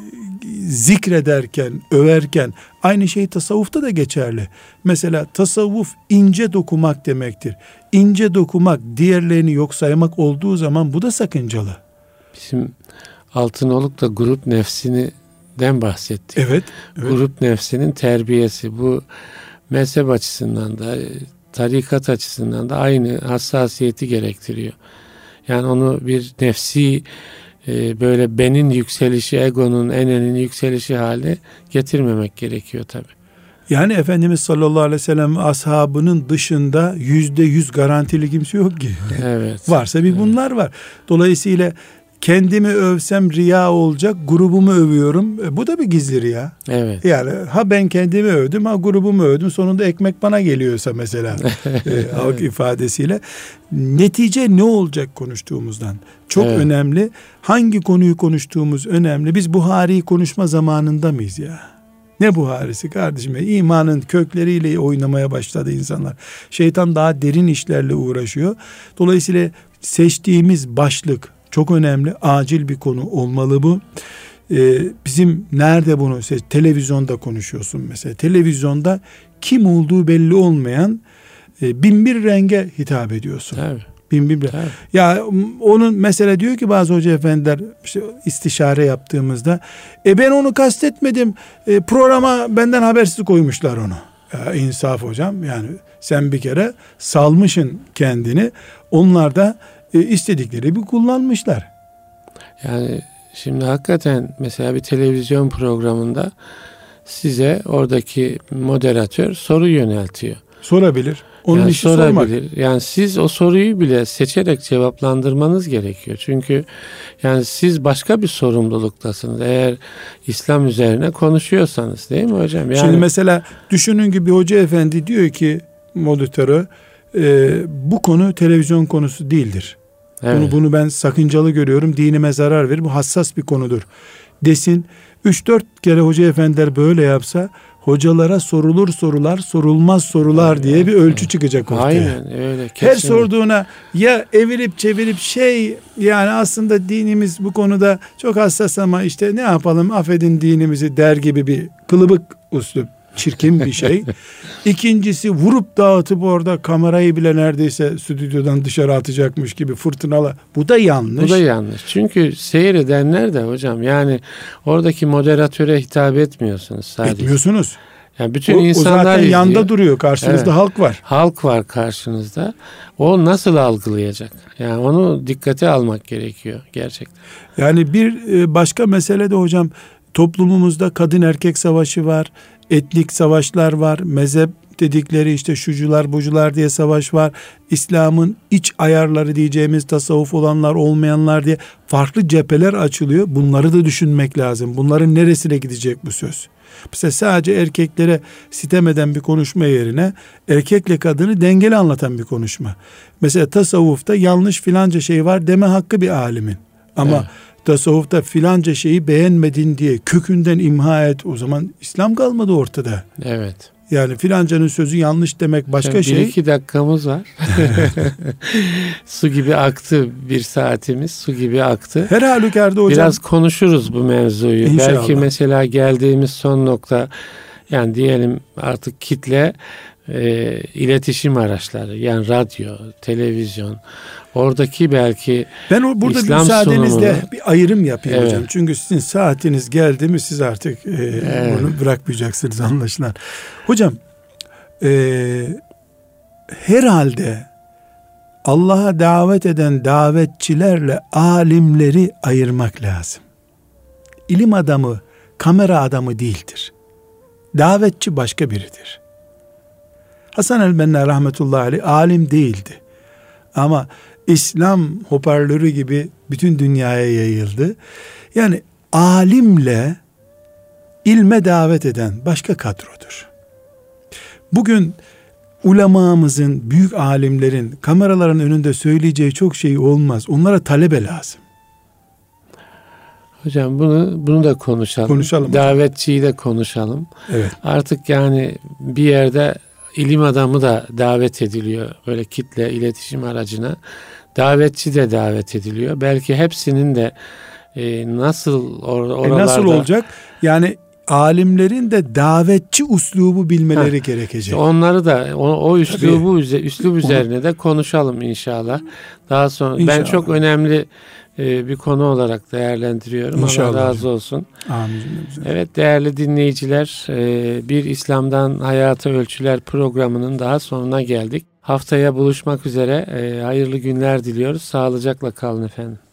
zikrederken, överken, aynı şey tasavvufta da geçerli. Mesela tasavvuf ince dokumak demektir. İnce dokumak, diğerlerini yok saymak olduğu zaman bu da sakıncalı. Bizim Altınoluk da grup nefsinden bahsetti. Evet, evet. Grup nefsinin terbiyesi, bu mezhep açısından da, tarikat açısından da aynı hassasiyeti gerektiriyor. Yani onu bir nefsi e, böyle benin yükselişi, egonun, enenin yükselişi hale getirmemek gerekiyor tabii. Yani Efendimiz sallallahu aleyhi ve sellem ashabının dışında yüzde yüz garantili kimse yok ki. Evet. Varsa bir bunlar evet. var. Dolayısıyla kendimi övsem riya olacak, grubumu övüyorum. E, bu da bir gizli riya. Evet. Yani ha ben kendimi övdüm, ha grubumu övdüm. Sonunda ekmek bana geliyorsa mesela e, halk ifadesiyle. Netice ne olacak konuştuğumuzdan? Çok evet. önemli. Hangi konuyu konuştuğumuz önemli. Biz Buhari'yi konuşma zamanında mıyız ya? Ne Buharisi kardeşim? İmanın kökleriyle oynamaya başladı insanlar. Şeytan daha derin işlerle uğraşıyor. Dolayısıyla seçtiğimiz başlık çok önemli. Acil bir konu olmalı bu. Ee, bizim nerede bunu seç? Televizyonda konuşuyorsun mesela. Televizyonda kim olduğu belli olmayan e, bin bir renge hitap ediyorsun. Tabii. Bin bir Tabii. Ya onun mesela diyor ki bazı hoca efendiler işte istişare yaptığımızda e ben onu kastetmedim. E, programa benden habersiz koymuşlar onu. Ya, insaf hocam, yani sen bir kere salmışsın kendini. Onlar da e, istedikleri bir kullanmışlar. Yani şimdi hakikaten mesela bir televizyon programında size oradaki moderatör soru yöneltiyor. Sorabilir. Onun yani işi sorabilir. sormak. Yani siz o soruyu bile seçerek cevaplandırmanız gerekiyor. Çünkü yani siz başka bir sorumluluktasınız. Eğer İslam üzerine konuşuyorsanız, değil mi hocam? Yani, şimdi mesela düşünün ki bir hoca efendi diyor ki moderatörü e, bu konu televizyon konusu değildir. Evet. Bunu, bunu ben sakıncalı görüyorum. Dinime zarar verir. Bu hassas bir konudur desin. üç dört kere hoca efendiler böyle yapsa hocalara sorulur sorular, sorulmaz sorular evet, diye bir ölçü evet. çıkacak ortaya. Aynen öyle. Kesinlikle. Her sorduğuna ya evirip çevirip şey, yani aslında dinimiz bu konuda çok hassas ama işte ne yapalım affedin dinimizi der gibi bir kılıbık üslup, çirkin bir şey. İkincisi vurup dağıtıp orada kamerayı bile neredeyse stüdyodan dışarı atacakmış gibi fırtınalı. Bu da yanlış. Bu da yanlış. Çünkü seyredenler de hocam, yani oradaki moderatöre hitap etmiyorsunuz sadece. Etmiyorsunuz. Yani bütün o, insanlar o zaten izliyor. Yanda duruyor. Karşınızda evet. halk var. Halk var karşınızda. O nasıl algılayacak? Yani onu dikkate almak gerekiyor gerçekten. Yani bir başka mesele de hocam, toplumumuzda kadın erkek savaşı var. Etnik savaşlar var. Mezhep dedikleri işte şucular bucular diye savaş var. İslam'ın iç ayarları diyeceğimiz tasavvuf olanlar olmayanlar diye farklı cepheler açılıyor. Bunları da düşünmek lazım. Bunların neresine gidecek bu söz? Mesela sadece erkeklere sitem eden bir konuşma yerine erkekle kadını dengeli anlatan bir konuşma. Mesela tasavvufta yanlış filanca şey var deme hakkı bir alimin. Ama evet. tasavvufta filanca şeyi beğenmedin diye kökünden imha et, o zaman İslam kalmadı ortada. Evet. Yani filancanın sözü yanlış demek başka yani şey. Bir iki dakikamız var. Su gibi aktı bir saatimiz. Su gibi aktı. Her halükarda hocam. Biraz konuşuruz bu mevzuyu. İnşallah. Belki mesela geldiğimiz son nokta, yani diyelim artık kitle e, iletişim araçları, yani radyo, televizyon, oradaki belki ben o, burada İslam müsaadenizle sunumunu, bir ayrım yapayım evet. hocam. Çünkü sizin saatiniz geldi mi siz artık e, evet. bunu bırakmayacaksınız anlaşılan. Hocam e, herhalde Allah'a davet eden davetçilerle alimleri ayırmak lazım. İlim adamı kamera adamı değildir. Davetçi başka biridir. Hasan el-Benna rahmetullahi aleyh alim değildi. Ama İslam hoparlörü gibi bütün dünyaya yayıldı. Yani alimle ilme davet eden başka kadrodur. Bugün ulemamızın, büyük alimlerin kameraların önünde söyleyeceği çok şey olmaz. Onlara talebe lazım. Hocam bunu bunu da konuşalım. Konuşalım. Davetçiyi de konuşalım. Evet. Artık yani bir yerde ilim adamı da davet ediliyor. Böyle kitle iletişim aracına. Davetçi de davet ediliyor. Belki hepsinin de e, nasıl or- oralarda... E nasıl olacak? Yani alimlerin de davetçi uslubu bilmeleri ha, gerekecek. Onları da o, o üslubu üslub üzerine de konuşalım inşallah. Daha sonra inşallah. Ben çok önemli e, bir konu olarak değerlendiriyorum. İnşallah. Allah razı olsun. Amin. Evet değerli dinleyiciler, e, bir İslam'dan Hayata Ölçüler programının daha sonuna geldik. Haftaya buluşmak üzere. E, hayırlı günler diliyoruz. Sağlıcakla kalın efendim.